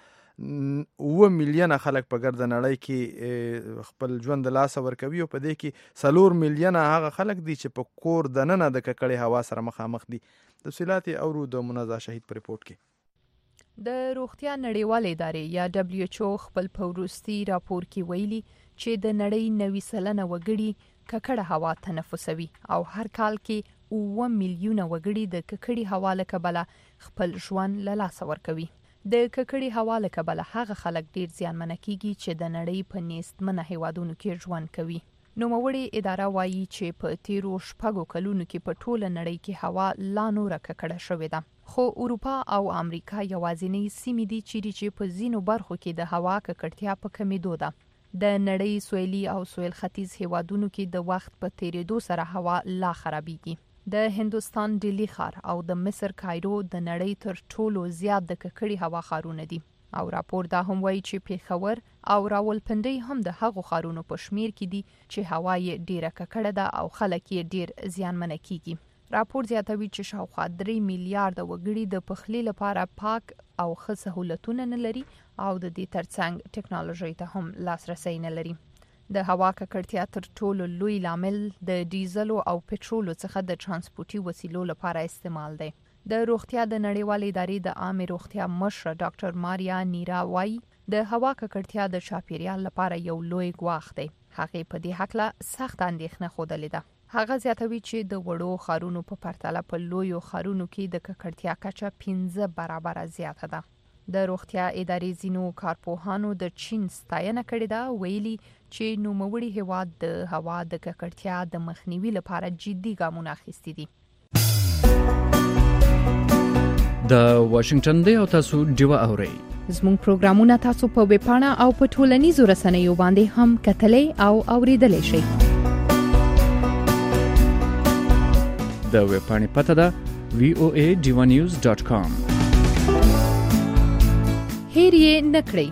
اوه میلیونه خلک په ګرد نړۍ کې خپل ژوند د لاسه ورکوي او په دې کې څلور میلیونه هغه خلک دي چې په کور دننه د ککړې هوا سره مخامخ دي. تفصیلات اورو د منازع شهید په ریپورت کې. د روغتیا نړیواله ادارې یا دبليو ایچ او خپل پوروستي راپور کې ویلي چې د نړۍ نوي سلنه وګړي ککړه هوا تنفسوي او هر کال کې اوه میلیونه وګړي د ککړې هوا له کبله خپل ژوند له لاسه ورکوي. د ککړې هوا له کبله هغه خلک ډیر زیانمن کیږي چې د نړۍ په نیستمنه هیوادونو کې ژوند کوي. نوموړې اداره وایي چې په تیرو شپږو کلونو کې په ټوله نړۍ کې هوا لا نوره ککړه شوې ده. خو اروپا او امریکا یوازینی سیمې دي چې په ځینو برخو کې د هوا ککړتیا په کمیدو ده. د نړۍ سویلي او سویل ختیځ هیوادونو کې د وخت په تیریدو سره هوا لا خرابېږي. د هندوستان ډیلی ښار او د مصر کایرو د نړۍ تر ټولو زیات د ککړې هوا ښارونه دي او راپور دا هم وایي چې پیښور او راولپنډۍ هم د هغو ښارونو په شمیر کې دي چې هوا یې ډیره ککړه ده او خلک یې ډیر زیانمن کیږي. راپور زیاتوي چې شاوخوا درې میلیارډ وګړي د پخلي لپاره پاک او ښه سهولتونه نه لري او د دې ترڅنګ ټکنالوژي ته هم لاسرسی نه لري. د هوا ککړتیا تر ټولو لوی لامل د ډیزلو او پټرولو څخه د ترانسپورتي وسیلو لپاره استعمال دی. د روغتیا د نړیوالې ادارې د عامه روغتیا مشر ډاکټر ماریا نیرا وايي د هوا ککړتیا د چاپیریال لپاره یو لوی ګواښ دی. هغه په دې حق سخت اندېښنه خوده ده. هغه زیاتوي چې د وړو ښارونو په پرتله په لویو ښارونو کې د ککړتیا کچه پنځه برابره زیاته ده. د روغتیا ادارې ځینو کارپوهانو د چین ستاینه کړې ده، ویلي چې نوموړي هیواد د هوا د ککړتیا د مخنیوي لپاره جدي ګامونه اخیستي دي. د واشنگټن دی او تاسو ډیوه اورئ. زموږ پروګرامونه تاسو په ویب پاڼه او په ټولنیزو رسنیو باندې هم کتلای او اوریدلای شئ. د ویب پاڼې پته ده وی او ای ډیوا نیوز ډاٹ کام. هیر یې نکړئ.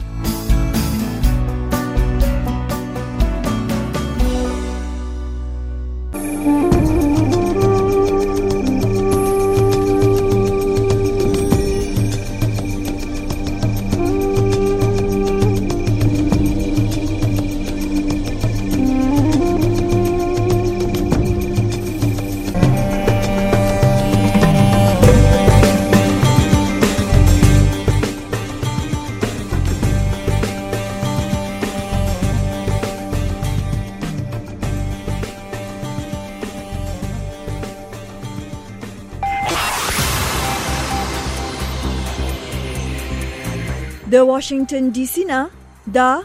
د واشنگټن ډي سي نه دا